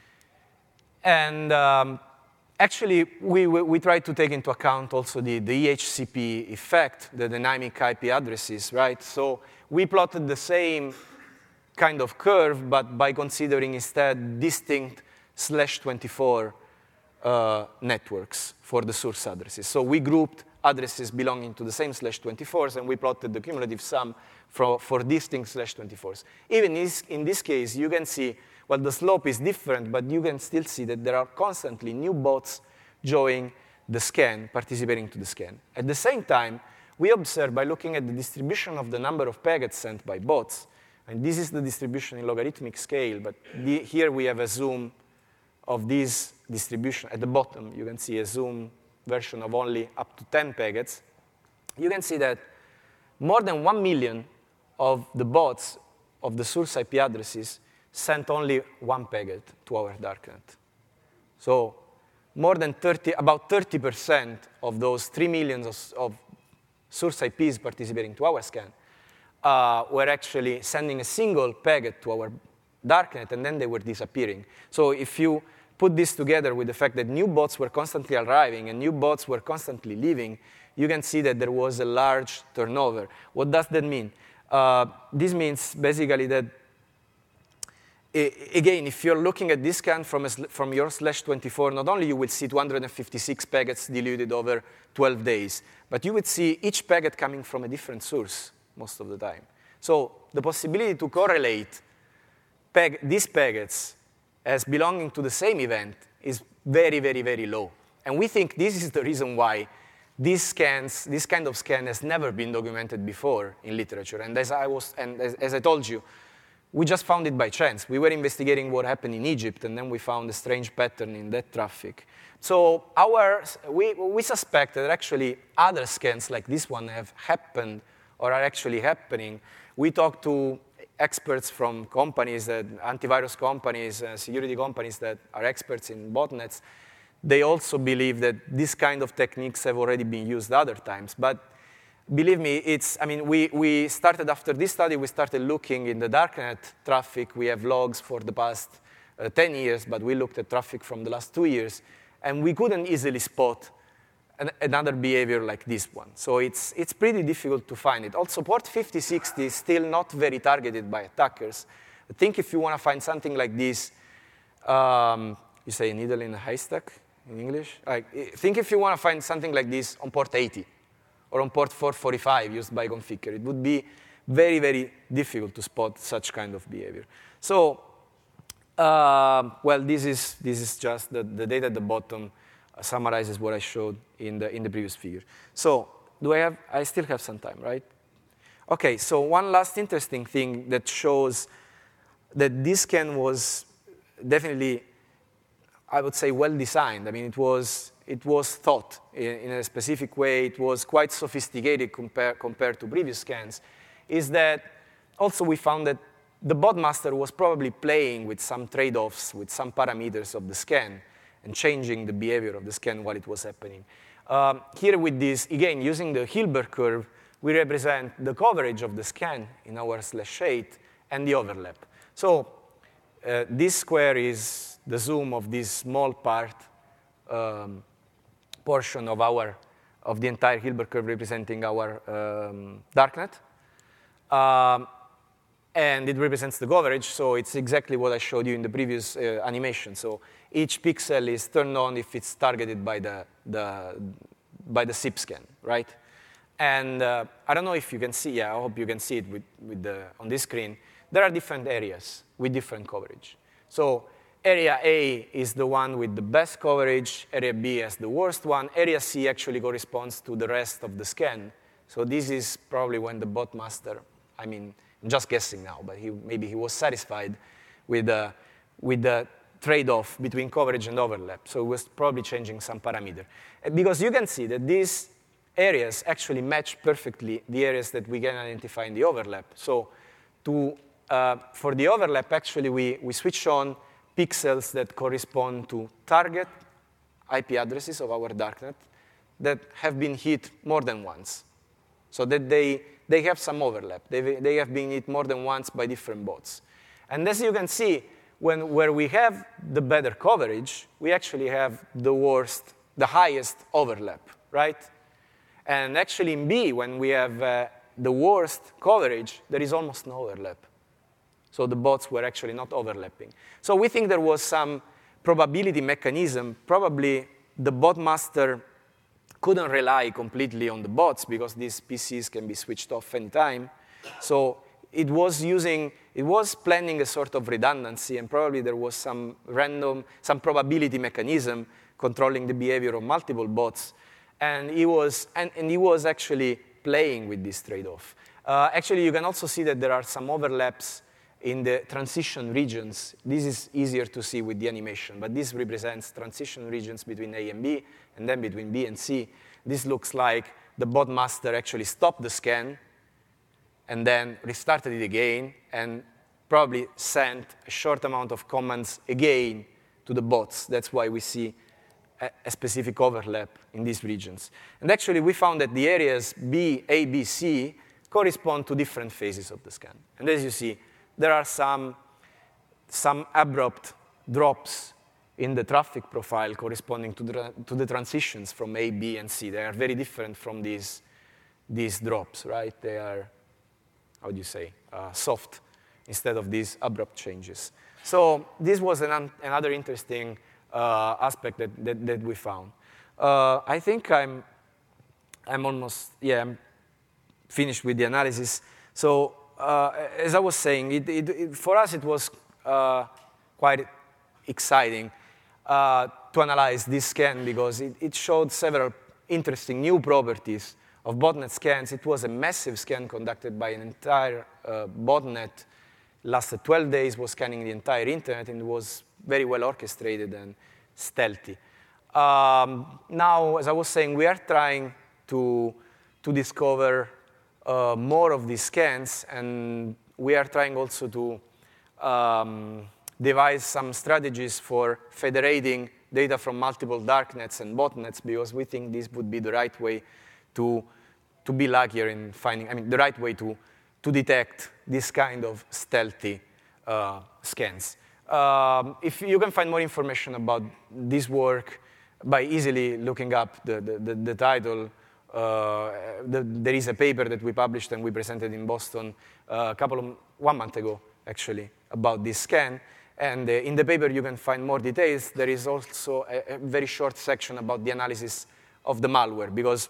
And um, actually, we, we, we tried to take into account also the, the E H C P effect, the dynamic I P addresses, right? So we plotted the same kind of curve, but by considering instead distinct slash twenty-four uh, networks for the source addresses. So we grouped addresses belonging to the same slash twenty-fours, and we plotted the cumulative sum for, for distinct slash twenty-fours. Even in this, in this case, you can see, well, the slope is different, but you can still see that there are constantly new bots joining the scan, participating to the scan. At the same time, we observe by looking at the distribution of the number of packets sent by bots, and this is the distribution in logarithmic scale, but the, here we have a zoom of this distribution. At the bottom, you can see a zoom version of only up to ten packets. You can see that more than one million of the bots of the source I P addresses sent only one packet to our darknet. So more than thirty, about thirty percent of those three million of, of source I Ps participating to our scan uh, were actually sending a single packet to our darknet, and then they were disappearing. So if you put this together with the fact that new bots were constantly arriving and new bots were constantly leaving, you can see that there was a large turnover. What does that mean? Uh, this means basically that, again, if you're looking at this scan from, a, from your slash twenty-four, not only you will see two hundred fifty-six packets diluted over twelve days, but you would see each packet coming from a different source most of the time. So the possibility to correlate peg, these packets as belonging to the same event is very, very, very low. And we think this is the reason why these scans, this kind of scan has never been documented before in literature. And as I, was, and as, as I told you, we just found it by chance. We were investigating what happened in Egypt, and then we found a strange pattern in that traffic. So our, we, we suspect that actually other scans like this one have happened or are actually happening. We talked to experts from companies, that, antivirus companies, uh, security companies that are experts in botnets. They also believe that this kind of techniques have already been used other times. But believe me, it's, I mean, we, we started after this study, we started looking in the darknet traffic. We have logs for the past uh, ten years, but we looked at traffic from the last two years, and we couldn't easily spot an, another behavior like this one. So it's, it's pretty difficult to find it. Also, port fifty sixty is still not very targeted by attackers. I think if you want to find something like this, um, you say a needle in a haystack in English? Like, I think if you want to find something like this on port eighty, or on port four forty-five used by Conficker, it would be very, very difficult to spot such kind of behavior. So, uh, well, this is, this is just the, the data at the bottom uh, summarizes what I showed in the, in the previous figure. So, do I have, I still have some time, right? Okay, so one last interesting thing that shows that this scan was definitely, I would say, well designed. I mean, it was, it was thought in, in a specific way. It was quite sophisticated compare, compared to previous scans, is that also we found that the bot master was probably playing with some trade-offs, with some parameters of the scan, and changing the behavior of the scan while it was happening. Um, here with this, again, using the Hilbert curve, we represent the coverage of the scan in our slash eight and the overlap. So uh, this square is the zoom of this small part, um, portion of our, of the entire Hilbert curve representing our um, darknet. Um, and it represents the coverage, so it's exactly what I showed you in the previous uh, animation. So each pixel is turned on if it's targeted by the, the, by the S I P scan, right? And uh, I don't know if you can see, yeah, I hope you can see it with, with the, on this screen. There are different areas with different coverage. So area A is the one with the best coverage. Area B has the worst one. Area C actually corresponds to the rest of the scan. So this is probably when the bot master, I mean, I'm just guessing now, but he, maybe he was satisfied with, uh, with the trade-off between coverage and overlap. So he was probably changing some parameter. Because you can see that these areas actually match perfectly the areas that we can identify in the overlap. So to, uh, for the overlap, actually, we, we switch on pixels that correspond to target I P addresses of our darknet that have been hit more than once. So that they, they have some overlap. They, they have been hit more than once by different bots. And as you can see, when, where we have the better coverage, we actually have the worst, the highest overlap, right? And actually in B, when we have uh, the worst coverage, there is almost no overlap. So the bots were actually not overlapping. So we think there was some probability mechanism. Probably the bot master couldn't rely completely on the bots because these P Cs can be switched off anytime. So it was using, it was planning a sort of redundancy, and probably there was some random, some probability mechanism controlling the behavior of multiple bots. And he was, and, and he was actually playing with this trade-off. Uh, actually, you can also see that there are some overlaps in the transition regions. This is easier to see with the animation, but this represents transition regions between A and B, and then between B and C. This looks like the bot master actually stopped the scan, and then restarted it again, and probably sent a short amount of commands again to the bots. That's why we see a, a specific overlap in these regions. And actually, we found that the areas B, A, B, C correspond to different phases of the scan. And as you see, there are some, some abrupt drops in the traffic profile corresponding to the, to the transitions from A, B, and C. They are very different from these, these drops, right? They are, how do you say, uh, soft instead of these abrupt changes. So this was an, another interesting uh, aspect that, that, that we found. Uh, I think I'm, I'm almost, yeah, I'm finished with the analysis. So uh, as I was saying, it, it, it, for us it was uh, quite exciting uh, to analyze this scan because it, it showed several interesting new properties of botnet scans. It was a massive scan conducted by an entire uh, botnet, lasted twelve days, was scanning the entire internet, and was very well orchestrated and stealthy. Um, now, as I was saying, we are trying to, to discover uh, more of these scans, and we are trying also to um, devise some strategies for federating data from multiple darknets and botnets, because we think this would be the right way to, to be luckier in finding, I mean, the right way to, to detect this kind of stealthy uh, scans. Um, if you can find more information about this work by easily looking up the, the, the, the title. Uh, the, there is a paper that we published and we presented in Boston uh, a couple of, one month ago, actually, about this scan. And uh, in the paper, you can find more details. There is also a, a very short section about the analysis of the malware, because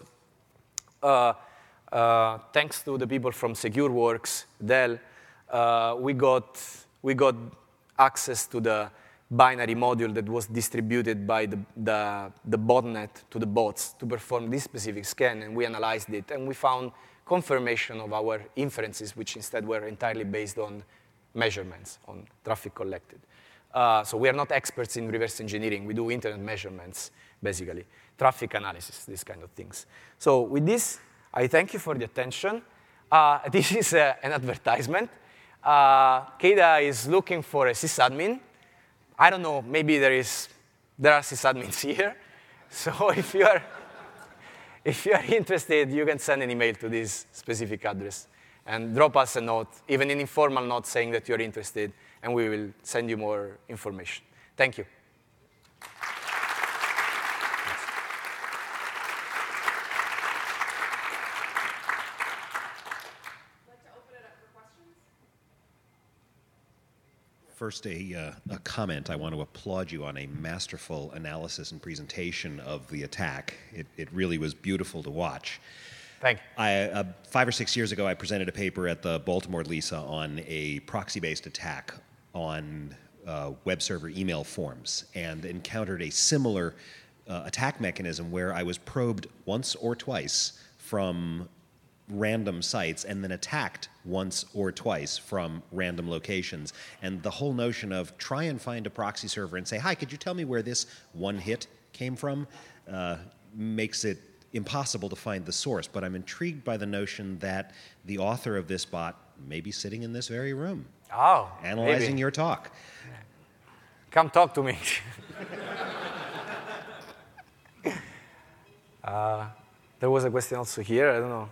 uh, uh, thanks to the people from SecureWorks, Dell, uh, we got we got access to the binary module that was distributed by the, the, the botnet to the bots to perform this specific scan, and we analyzed it, and we found confirmation of our inferences, which instead were entirely based on measurements, on traffic collected. Uh, so we are not experts in reverse engineering. We do internet measurements, basically, traffic analysis, these kind of things. So with this, I thank you for the attention. Uh, this is uh, an advertisement. Uh, Keda is looking for a sysadmin. I don't know, maybe there is there are sysadmins here. So if you are if you are interested, you can send an email to this specific address and drop us a note, even an informal note saying that you're interested, and we will send you more information. Thank you. First, a, uh, a comment. I want to applaud you on a masterful analysis and presentation of the attack. It, it really was beautiful to watch. Thank you. I, uh, five or six years ago, I presented a paper at the Baltimore LISA on a proxy-based attack on uh, web server email forms, and encountered a similar uh, attack mechanism where I was probed once or twice from random sites and then attacked once or twice from random locations. And the whole notion of try and find a proxy server and say, hi, could you tell me where this one hit came from, uh, makes it impossible to find the source. But I'm intrigued by the notion that the author of this bot may be sitting in this very room, oh, analyzing maybe. your talk. Come talk to me. uh, there was a question also here. I don't know.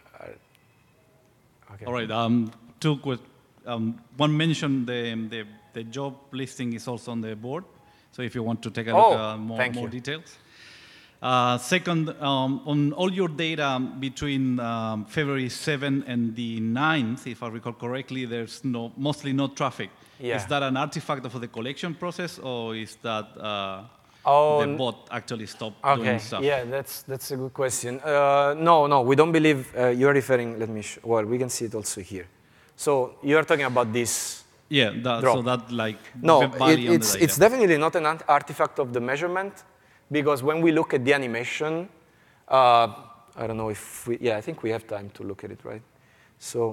Okay. All right. Um, two questions. Um, one mentioned the, the the job listing is also on the board. So if you want to take a oh, look at more, more details. Uh, second, um, on all your data between um, February seventh and the ninth, if I recall correctly, there's no mostly no traffic. Yeah. Is that an artifact of the collection process, or is that uh, oh, the bot actually stopped okay. doing stuff? Yeah, that's that's a good question. Uh, no, no, we don't believe uh, you're referring. Let me. Sh well, we can see it also here. So you are talking about this. Yeah. That, drop. So that like no, it, it's the it's definitely not an artifact of the measurement, because when we look at the animation, uh, I don't know if we. Yeah, I think we have time to look at it, right? So.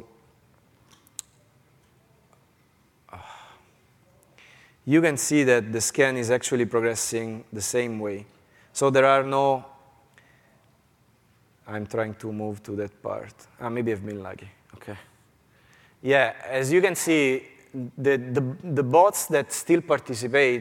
You can see that the scan is actually progressing the same way. So there are no, I'm trying to move to that part. Ah, maybe I've been lucky, okay. Yeah, as you can see, the, the, the bots that still participate,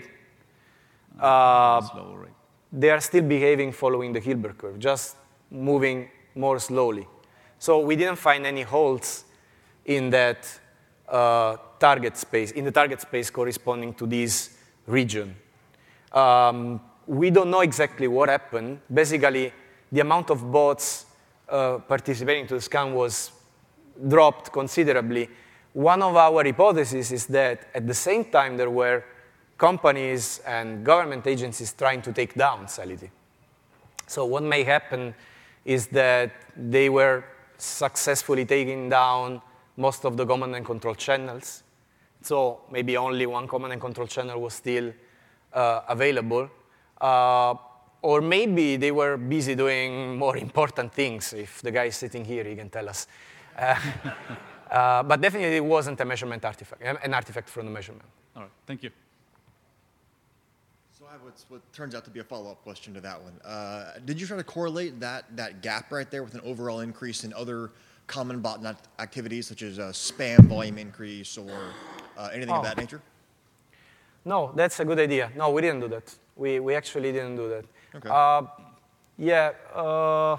uh, Slower rate. they are still behaving following the Hilbert curve, just moving more slowly. So we didn't find any holes in that uh, target space, in the target space corresponding to this region. Um, we don't know exactly what happened. Basically, the amount of bots uh, participating to the scan was dropped considerably. One of our hypotheses is that at the same time there were companies and government agencies trying to take down Sality. So what may happen is that they were successfully taking down most of the command and control channels. So maybe only one command and control channel was still uh, available. Uh, or maybe they were busy doing more important things. If the guy is sitting here, he can tell us. Uh, uh, but definitely it wasn't a measurement artifact, an artifact from the measurement. All right, thank you. So I have what's, what turns out to be a follow-up question to that one. Uh, did you try to correlate that, that gap right there with an overall increase in other common botnet activities, such as uh, spam volume increase or uh, anything Oh. of that nature? No, that's a good idea. No, we didn't do that. We, we actually didn't do that. Okay. Uh, yeah, uh,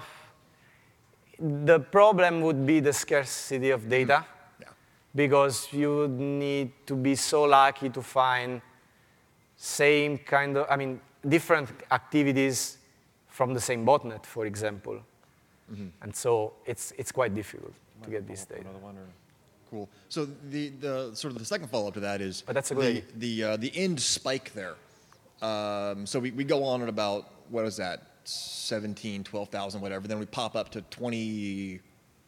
the problem would be the scarcity of data, Yeah. because you would need to be so lucky to find same kind of, I mean, different activities from the same botnet, for example. Mm-hmm. And so it's, it's quite difficult to get this data. Another one or? Cool. So the, the sort of the second follow-up to that is But that's a good the idea. the, uh, the end spike there. Um, so we, we go on at about, what is that, seventeen, twelve thousand, whatever. Then we pop up to twenty,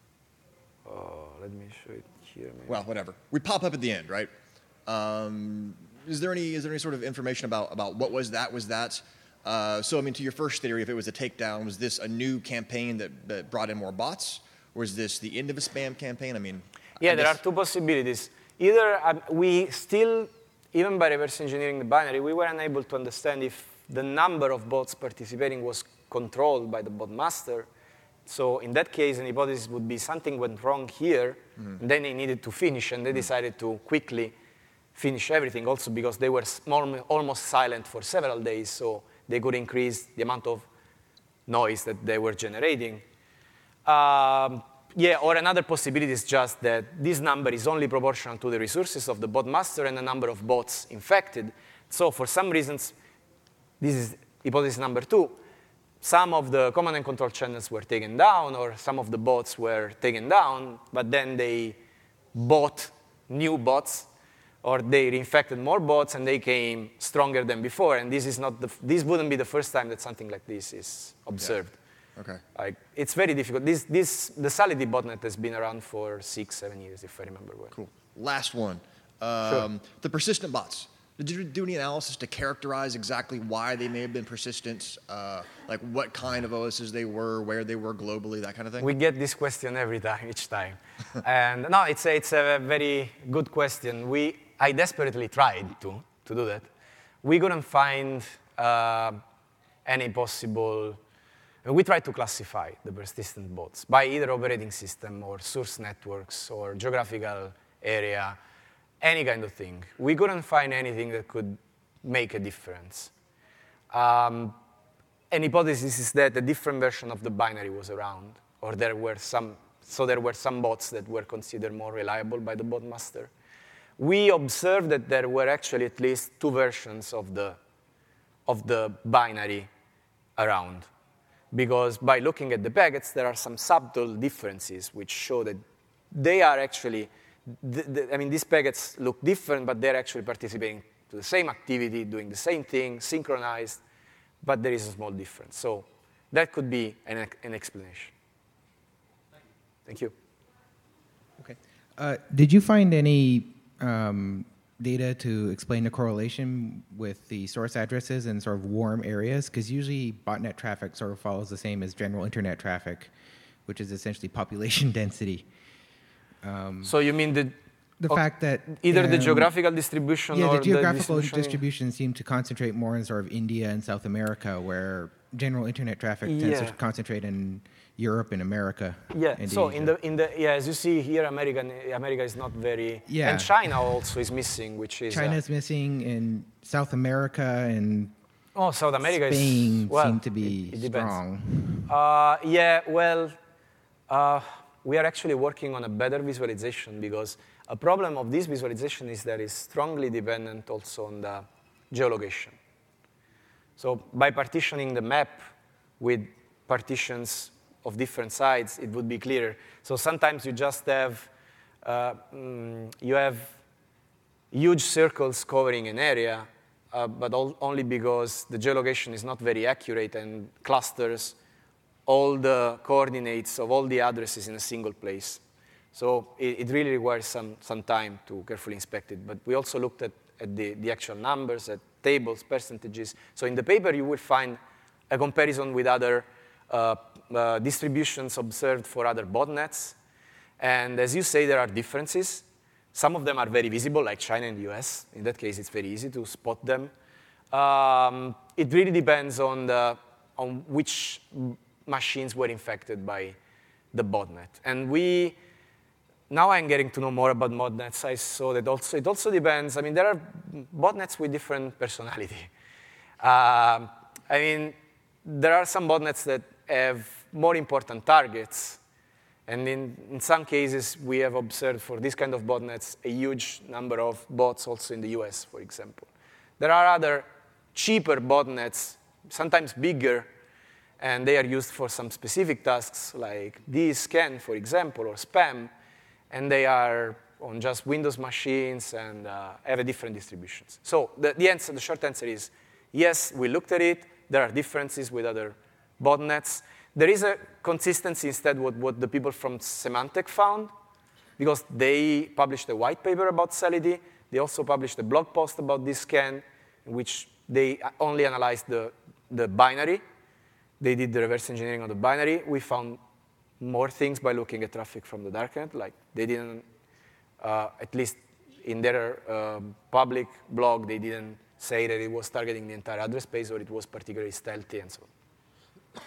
Oh, let me show it here. Maybe. well, whatever. We pop up at the end, right? Um, is there any is there any sort of information about, about what was that? Was that, uh, so I mean, to your first theory, if it was a takedown, was this a new campaign that, that brought in more bots? Or is this the end of a spam campaign? I mean, Yeah, I there are guess- two possibilities. Either um, we still, even by reverse engineering the binary, we were unable to understand if the number of bots participating was controlled by the bot master. So in that case, an hypothesis would be something went wrong here, Mm-hmm. and then they needed to finish, and they decided to quickly finish everything, also because they were small, almost silent for several days, so they could increase the amount of noise that they were generating. Um, yeah, or another possibility is just that this number is only proportional to the resources of the bot master and the number of bots infected. So for some reasons, this is hypothesis number two, some of the command and control channels were taken down, or some of the bots were taken down, but then they bought new bots, or they reinfected more bots, and they came stronger than before. And this is not the, this wouldn't be the first time that something like this is observed. Okay. Like, it's very difficult. This, this, the Sality botnet has been around for six, seven years, if I remember well. Cool. Last one. Um, The persistent bots. Did you do any analysis to characterize exactly why they may have been persistent? Uh, like what kind of O Ss they were, where they were globally, that kind of thing? We get this question every time, each time. And no, it's a, it's a very good question. We, I desperately tried to, to do that. We couldn't find uh, any possible... We tried to classify the persistent bots by either operating system or source networks or geographical area, any kind of thing. We couldn't find anything that could make a difference. Um, an hypothesis is that a different version of the binary was around, or there were some, so there were some bots that were considered more reliable by the bot master. We observed that there were actually at least two versions of the, of the binary around, because by looking at the packets, there are some subtle differences which show that they are actually, the, the, I mean, these packets look different, but they're actually participating to the same activity, doing the same thing, synchronized, but there is a small difference. So that could be an, an explanation. Thank you. Okay. Uh, did you find any um, data to explain the correlation with the source addresses in sort of warm areas? Because usually botnet traffic sort of follows the same as general internet traffic, which is essentially population density. Um, So you mean the, the okay, fact that either the um, geographical distribution yeah, or the geographical the distribution? distribution seemed to concentrate more in sort of India and South America, where general internet traffic tends Yeah. to concentrate in Europe and America. Yeah. and So Asia. in the in the yeah, as you see here, American America is not very. Yeah. And China also is missing, which is. uh, China's missing, and South America and oh, South America Spain is well, seem to be it, it depends. strong. Uh, yeah, well, uh, we are actually working on a better visualization because a problem of this visualization is that it's strongly dependent also on the geolocation. So by partitioning the map with partitions of different sides, it would be clearer. So sometimes you just have, uh, mm, you have huge circles covering an area, uh, but all, only because the geolocation is not very accurate and clusters all the coordinates of all the addresses in a single place. So it, it really requires some, some time to carefully inspect it. But we also looked at, at the, the actual numbers, at tables, percentages. So in the paper, you will find a comparison with other uh, uh, distributions observed for other botnets. And as you say, there are differences. Some of them are very visible, like China and the U S. In that case, it's very easy to spot them. Um, it really depends on, the, on which machines were infected by the botnet. And we, now I'm getting to know more about botnets. I saw that also, it also depends. I mean, there are botnets with different personality. Uh, I mean, there are some botnets that have more important targets. And in, in some cases, we have observed for this kind of botnets a huge number of bots also in the U S, for example. There are other cheaper botnets, sometimes bigger, and they are used for some specific tasks like dscan, for example, or spam, and they are on just Windows machines and uh, have a different distributions. So the, the, answer, the short answer is yes, we looked at it. There are differences with other botnets. There is a consistency instead with what the people from Symantec found, because they published a white paper about Celity. They also published a blog post about dscan, in which they only analyzed the, the binary. They did the reverse engineering of the binary. We found more things by looking at traffic from the darknet. Like they didn't, uh, at least in their uh, public blog, they didn't say that it was targeting the entire address space or it was particularly stealthy and so on.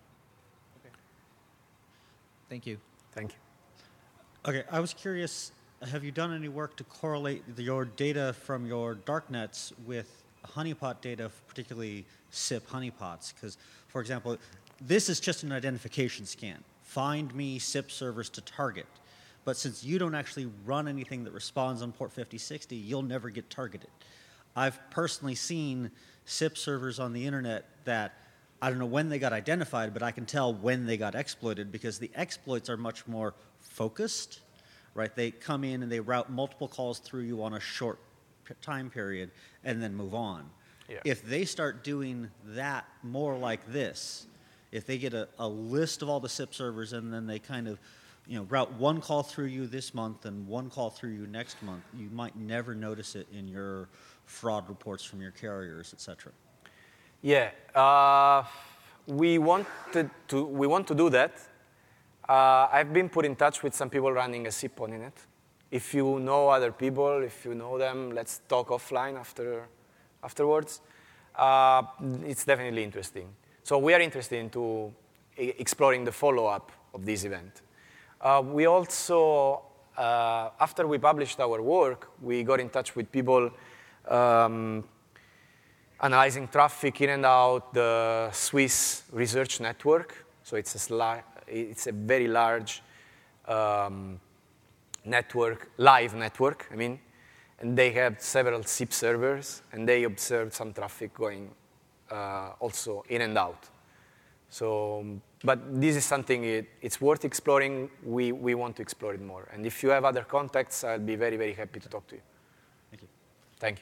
Thank you. Thank you. Okay, I was curious, have you done any work to correlate your data from your darknets with honeypot data, particularly S I P honeypots? Because, for example, this is just an identification scan. Find me S I P servers to target. But since you don't actually run anything that responds on port fifty sixty, you'll never get targeted. I've personally seen S I P servers on the internet that I don't know when they got identified, but I can tell when they got exploited because the exploits are much more focused, right? They come in and they route multiple calls through you on a short time period and then move on. Yeah. If they start doing that more like this, if they get a, a list of all the S I P servers and then they kind of, you know, route one call through you this month and one call through you next month, you might never notice it in your fraud reports from your carriers, et cetera. Yeah, uh, we wanted to. We want to do that. Uh, I've been put in touch with some people running a S I P on it. If you know other people, if you know them, let's talk offline after, afterwards. Uh, it's definitely interesting. So we are interested into exploring the follow-up of this event. Uh, we also, uh, after we published our work, we got in touch with people um, analyzing traffic in and out the Swiss research network. So it's a, sli- it's a very large um, network, live network, I mean. And they have several S I P servers, and they observed some traffic going uh, also in and out. So, but this is something it, it's worth exploring. We, we want to explore it more. And if you have other contacts, I'll be very, very happy to talk to you. Thank you. Thank you.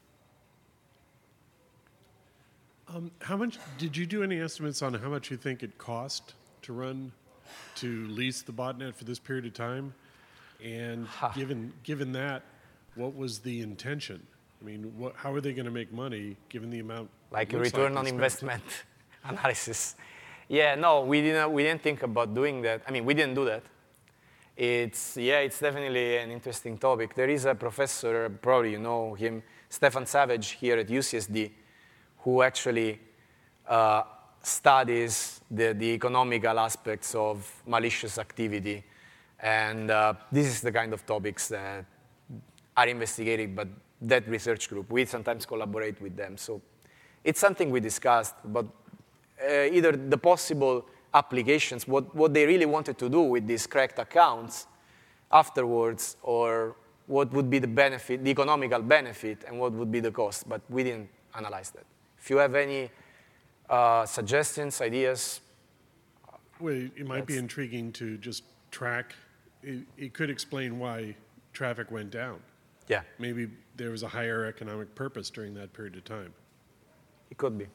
Um, how much, did you do any estimates on how much you think it cost to run, to lease the botnet for this period of time? And ha. given given that, what was the intention? I mean, what, how are they going to make money given the amount? Like a return on investment analysis. Yeah, no, we didn't, we didn't think about doing that. I mean, we didn't do that. It's, yeah, it's definitely an interesting topic. There is a professor, probably you know him, Stefan Savage here at U C S D, who actually uh, studies the, the economical aspects of malicious activity. And uh, this is the kind of topics that are investigated by that research group. We sometimes collaborate with them. So it's something we discussed, but uh, either the possible applications, what, what they really wanted to do with these cracked accounts afterwards, or what would be the benefit, the economical benefit, and what would be the cost, but we didn't analyze that. If you have any uh, suggestions, ideas. Well, it might be intriguing to just track. It, it could explain why traffic went down. Yeah. Maybe there was a higher economic purpose during that period of time. It could be.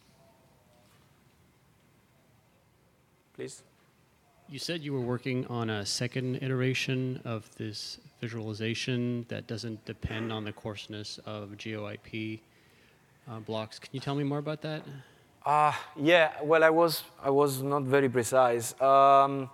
Please. You said you were working on a second iteration of this visualization that doesn't depend on the coarseness of GeoIP uh, blocks. Can you tell me more about that? Uh, yeah, well, I was, I was not very precise. Um,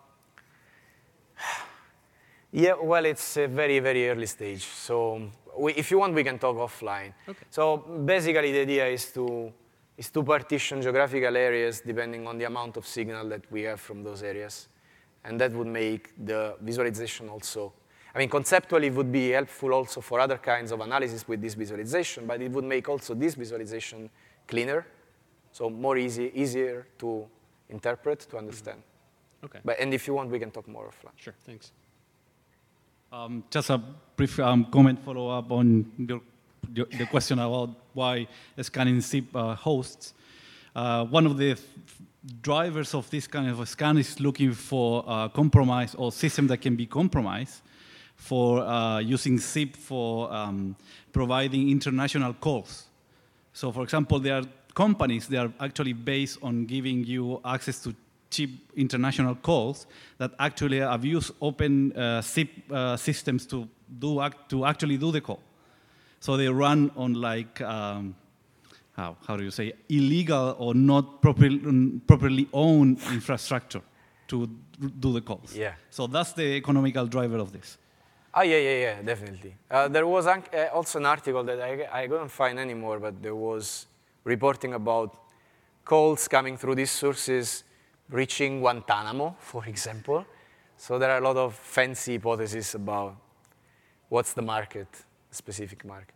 yeah, well, it's a very, very early stage. So we, if you want, we can talk offline. Okay. So basically, the idea is to, is to partition geographical areas depending on the amount of signal that we have from those areas. And that would make the visualization also, I mean, conceptually it would be helpful also for other kinds of analysis with this visualization, but it would make also this visualization cleaner, so more easy, easier to interpret, to understand. Okay. But, and if you want, we can talk more offline. Sure, thanks. Um, just a brief um, comment follow-up on your, your, the question about why scanning S I P uh, hosts. Uh, one of the drivers of this kind of a scan is looking for uh, compromise or system that can be compromised for uh, using S I P for um, providing international calls. So, for example, there are companies that are actually based on giving you access to cheap international calls that actually abuse open uh, S I P uh, systems to do act, to actually do the call. So they run on like um, how how do you say illegal or not properly properly owned infrastructure to do the calls. Yeah. So that's the economical driver of this. Oh, yeah, yeah, yeah, definitely. Uh, there was uh, also an article that I, I couldn't find anymore, but there was reporting about calls coming through these sources reaching Guantanamo, for example. So there are a lot of fancy hypotheses about what's the market, specific market.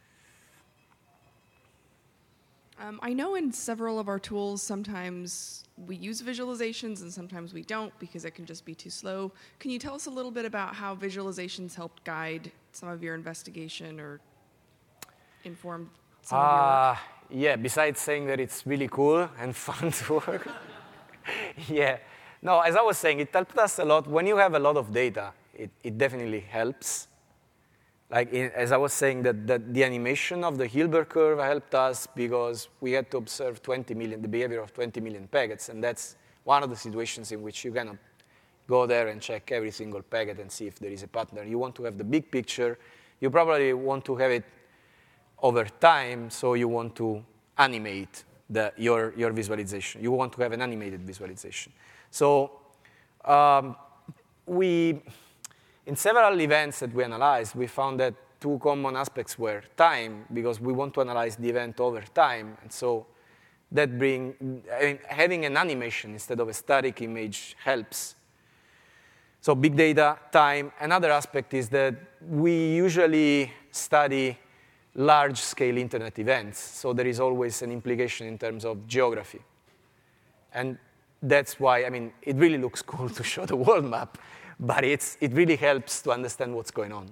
Um, I know in several of our tools, sometimes we use visualizations and sometimes we don't because it can just be too slow. Can you tell us a little bit about how visualizations helped guide some of your investigation or inform some uh, of your work? Yeah, besides saying that it's really cool and fun to work. Yeah. No, as I was saying, it helped us a lot. When you have a lot of data, it, it definitely helps. Like, in, as I was saying, that, that the animation of the Hilbert curve helped us because we had to observe twenty million, the behavior of twenty million packets, and that's one of the situations in which you cannot go there and check every single packet and see if there is a pattern. You want to have the big picture. You probably want to have it over time, so you want to animate the, your, your visualization. You want to have an animated visualization. So um, we... In several events that we analyzed, we found that two common aspects were time, because we want to analyze the event over time. And so that bring, I mean, having an animation instead of a static image helps. So big data, time. Another aspect is that we usually study large-scale internet events. So there is always an implication in terms of geography. And that's why, I mean, it really looks cool to show the world map. But it's, it really helps to understand what's going on.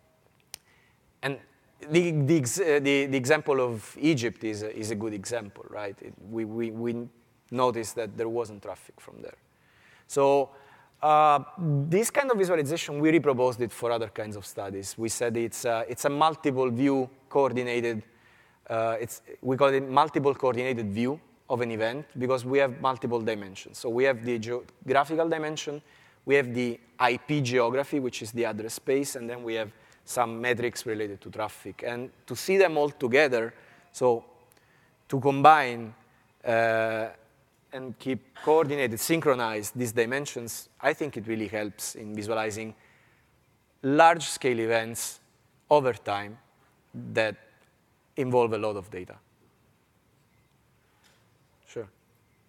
And the, the, uh, the, the example of Egypt is a, is a good example, right? It, we, we, we noticed that there wasn't traffic from there. So uh, this kind of visualization, we reproposed it for other kinds of studies. We said it's a, it's a multiple view coordinated, uh, it's, we call it multiple coordinated view of an event because we have multiple dimensions. So we have the geographical dimension, we have the I P geography, which is the address space, and then we have some metrics related to traffic. And to see them all together, so to combine uh, and keep coordinated, synchronize these dimensions, I think it really helps in visualizing large-scale events over time that involve a lot of data. Sure.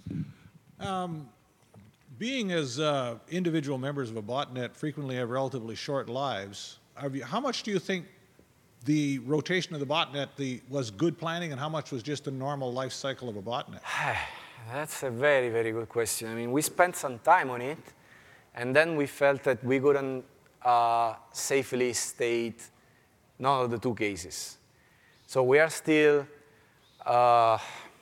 Um, being as uh, individual members of a botnet frequently have relatively short lives, are you, how much do you think the rotation of the botnet the, was good planning, and how much was just the normal life cycle of a botnet? That's a very, very good question. I mean, we spent some time on it, and then we felt that we couldn't uh, safely state none of the two cases. So we are still, uh,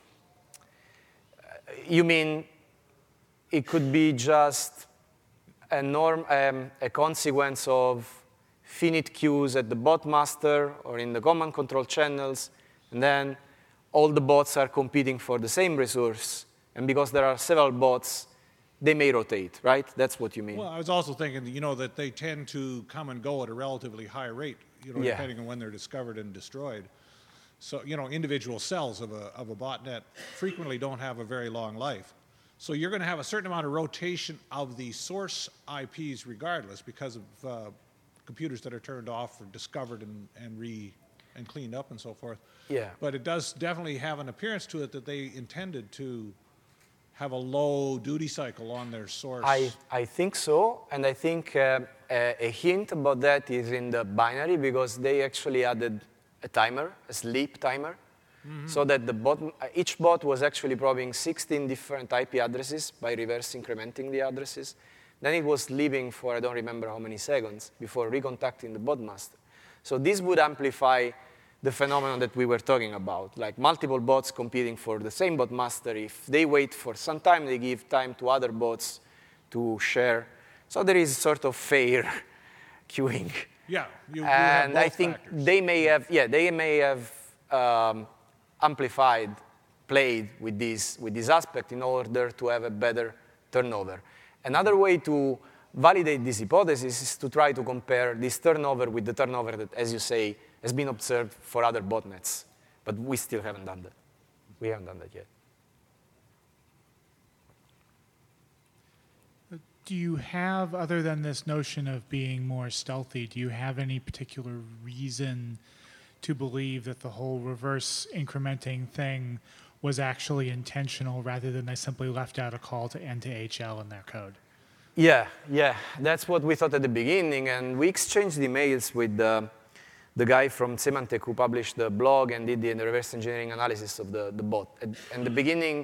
you mean it could be just a, norm, um, a consequence of finite queues at the bot master or in the command control channels, and then all the bots are competing for the same resource, and because there are several bots, they may rotate, right? That's what you mean. Well, I was also thinking, you know, that they tend to come and go at a relatively high rate, you know, Yeah. depending on when they're discovered and destroyed. So, you know, individual cells of a, of a botnet frequently don't have a very long life. So you're going to have a certain amount of rotation of the source I Ps regardless because of uh, computers that are turned off or discovered and, and re and cleaned up and so forth. Yeah. But it does definitely have an appearance to it that they intended to have a low duty cycle on their source. I, I think so, and I think uh, a, a hint about that is in the binary, because they actually added a timer, a sleep timer, mm-hmm. so that the bot, each bot was actually probing sixteen different I P addresses by reverse incrementing the addresses. Then it was sleeping for I don't remember how many seconds before recontacting the bot master. So this would amplify the phenomenon that we were talking about, like multiple bots competing for the same bot master. If they wait for some time, they give time to other bots to share. So there is sort of fair queuing. Yeah, you, you and have both I think factors. they may have, yeah, they may have um, amplified, played with this with this aspect in order to have a better turnover. Another way to validate this hypothesis is to try to compare this turnover with the turnover that, as you say, has been observed for other botnets. But we still haven't done that. We haven't done that yet. Do you have, other than this notion of being more stealthy, do you have any particular reason to believe that the whole reverse incrementing thing was actually intentional rather than they simply left out a call to N to H L in their code? Yeah, yeah, that's what we thought at the beginning, and we exchanged emails with the, the guy from Symantec who published the blog and did the reverse engineering analysis of the, the bot. At, at the beginning,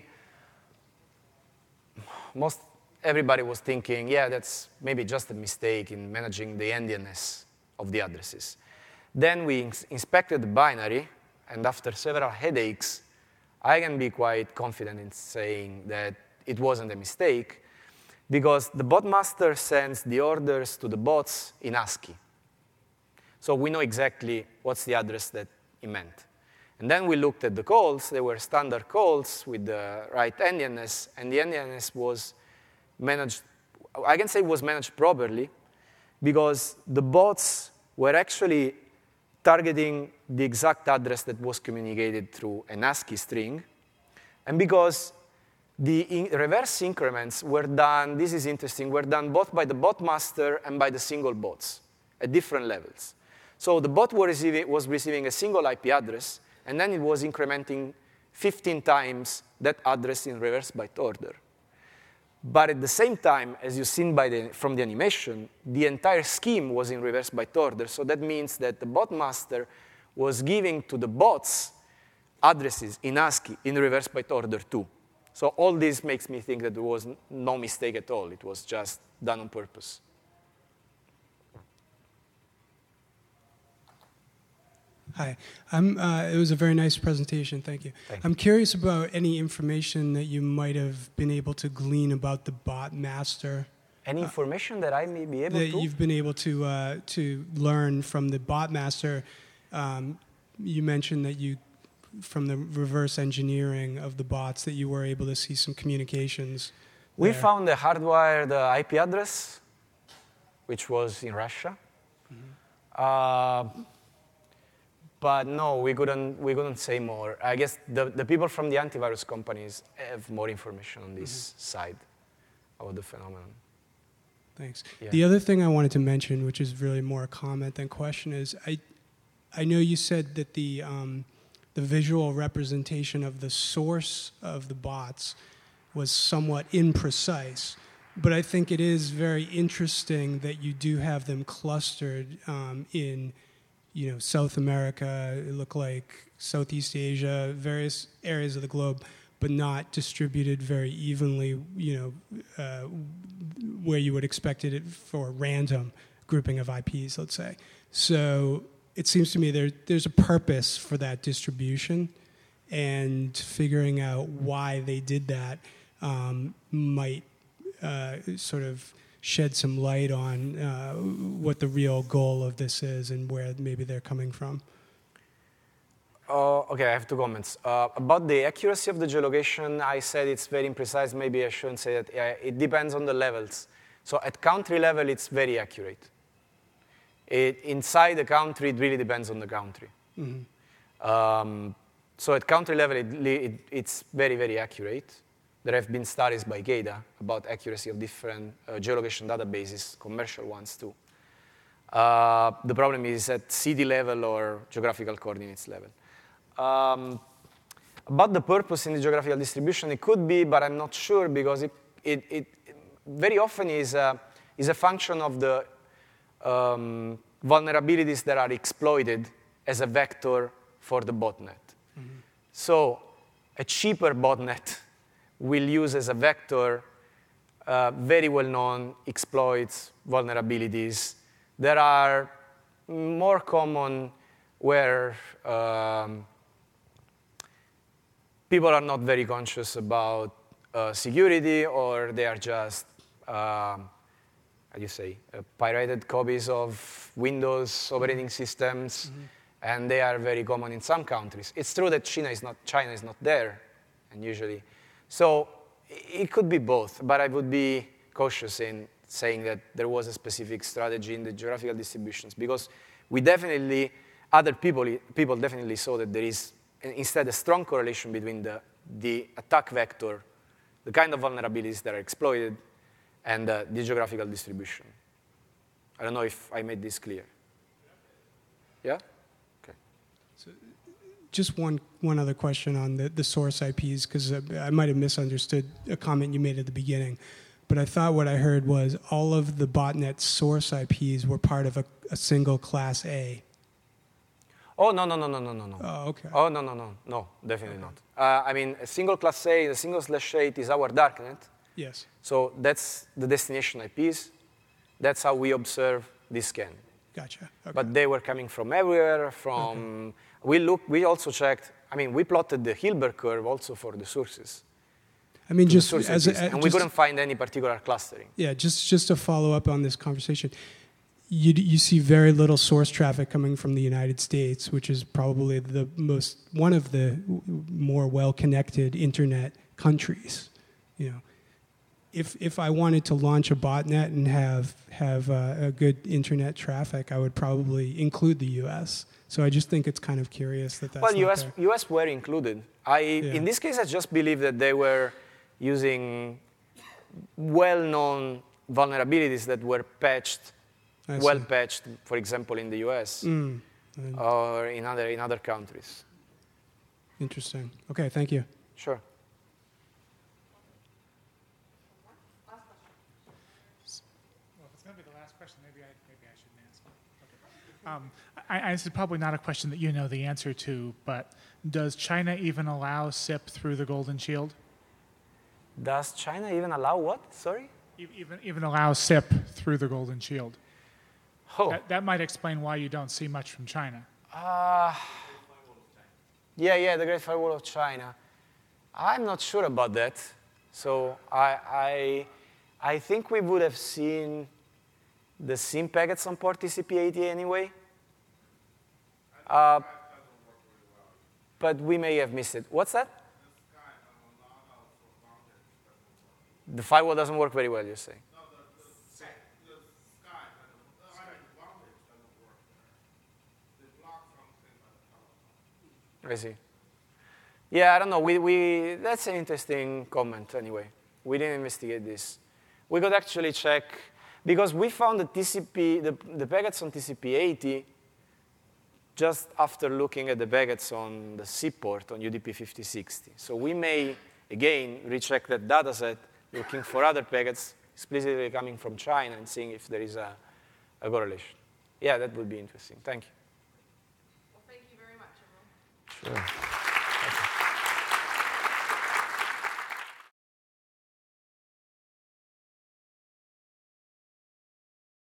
most everybody was thinking, yeah, that's maybe just a mistake in managing the endianness of the addresses. Then we ins inspected the binary, and after several headaches, I can be quite confident in saying that it wasn't a mistake, because the bot master sends the orders to the bots in ASCII. So we know exactly what's the address that he meant. And then we looked at the calls. They were standard calls with the right endianness, and the endianness was managed, I can say was managed properly, because the bots were actually targeting the exact address that was communicated through an ASCII string, and because the in reverse increments were done, this is interesting, were done both by the bot master and by the single bots at different levels. So the bot was receiving, was receiving a single I P address, and then it was incrementing fifteen times that address in reverse byte order. But at the same time, as you've seen by the, from the animation, the entire scheme was in reverse byte order. So that means that the bot master was giving to the bots addresses in ASCII in reverse byte order too. So all this makes me think that there was no mistake at all. It was just done on purpose. Hi. I'm, uh, it was a very nice presentation. Thank you. Thank I'm curious about any information that you might have been able to glean about the bot master. Any information that I may be able that to? you've been able to uh, to learn from the bot master. Um, you mentioned that you, from the reverse engineering of the bots, that you were able to see some communications. We there. found a hardwired uh, I P address, which was in Russia. Mm-hmm. uh, But no, we couldn't, we couldn't say more. I guess the, the people from the antivirus companies have more information on this mm-hmm. side of the phenomenon. Thanks. Yeah. The other thing I wanted to mention, which is really more a comment than question, is I, I know you said that the, um, the visual representation of the source of the bots was somewhat imprecise. But I think it is very interesting that you do have them clustered um, in, you know, South America, it looked like Southeast Asia, various areas of the globe, but not distributed very evenly, you know, uh, where you would expect it for a random grouping of I Ps, let's say. So it seems to me there, there's a purpose for that distribution, and figuring out why they did that um, might uh, sort of shed some light on uh, what the real goal of this is and where maybe they're coming from. Uh, okay, I have two comments. Uh, about the accuracy of the geolocation, I said it's very imprecise. Maybe I shouldn't say that. Uh, it depends on the levels. So at country level, it's very accurate. It, inside the country, it really depends on the country. Mm-hmm. um, so at country level, it, it, it's very, very accurate. There have been studies by GADA about accuracy of different uh, geolocation databases, commercial ones too. Uh, the problem is at city level or geographical coordinates level. Um, about the purpose in the geographical distribution, it could be, but I'm not sure, because it, it, it very often is a, is a function of the um, vulnerabilities that are exploited as a vector for the botnet. Mm-hmm. So a cheaper botnet will use as a vector uh, very well-known exploits, vulnerabilities. There are more common where um, people are not very conscious about uh, security, or they are just, um, how do you say, uh, pirated copies of Windows operating systems, mm-hmm. and they are very common in some countries. It's true that China is not, China is not there, and usually. So it could be both, but I would be cautious in saying that there was a specific strategy in the geographical distributions, because we definitely, other people, people definitely saw that there is instead a strong correlation between the, the attack vector, the kind of vulnerabilities that are exploited, and uh, the geographical distribution. I don't know if I made this clear. Yeah? Okay. So just one, one other question on the, the source I Ps, because I might have misunderstood a comment you made at the beginning. But I thought what I heard was all of the botnet source I Ps were part of a, a single class A. Oh, no, no, no, no, no, no, no. Oh, okay. Oh, no, no, no, no, definitely okay. not. Uh, I mean, a single class A, the single slash eight is our darknet. Yes. So that's the destination I Ps. That's how we observe this scan. Gotcha. Okay. But they were coming from everywhere, from, okay. we looked, we also checked, I mean, we plotted the Hilbert curve also for the sources. I mean, just as a, and just, we couldn't find any particular clustering. Yeah, just, just to follow up on this conversation. You, you see very little source traffic coming from the United States, which is probably the most, one of the more well-connected internet countries. You know, if if I wanted to launch a botnet and have have uh, a good internet traffic, I would probably include the U S. So I just think it's kind of curious that that's well, not U S there. U S were included. I yeah. In this case, I just believe that they were using well-known vulnerabilities that were patched. Well patched, for example, in the U S mm. or in other in other countries. Interesting. Okay, thank you. Sure. Well, if it's going to be the last question, maybe I maybe I shouldn't ask. Okay. Um, I, I, this is probably not a question that you know the answer to, but does China even allow S I P through the Golden Shield? Does China even allow what? Sorry. Even even allow S I P through the Golden Shield? Oh. That, that might explain why you don't see much from China. Uh, yeah, yeah, the Great Firewall of China. I'm not sure about that. So I, I, I think we would have seen the S I M packets on port T C P eighty anyway. Uh, but we may have missed it. What's that? The firewall doesn't work very well, you're saying. I see. Yeah, I don't know. We, we, that's an interesting comment anyway. We didn't investigate this. We could actually check, because we found the T C P, the, the packets on T C P eighty just after looking at the packets on the S I P port on U D P fifty sixty. So we may again, recheck that data set, looking for other packets explicitly coming from China and seeing if there is a, a correlation. Yeah, that would be interesting. Thank you. Well, thank you very much, everyone. Sure.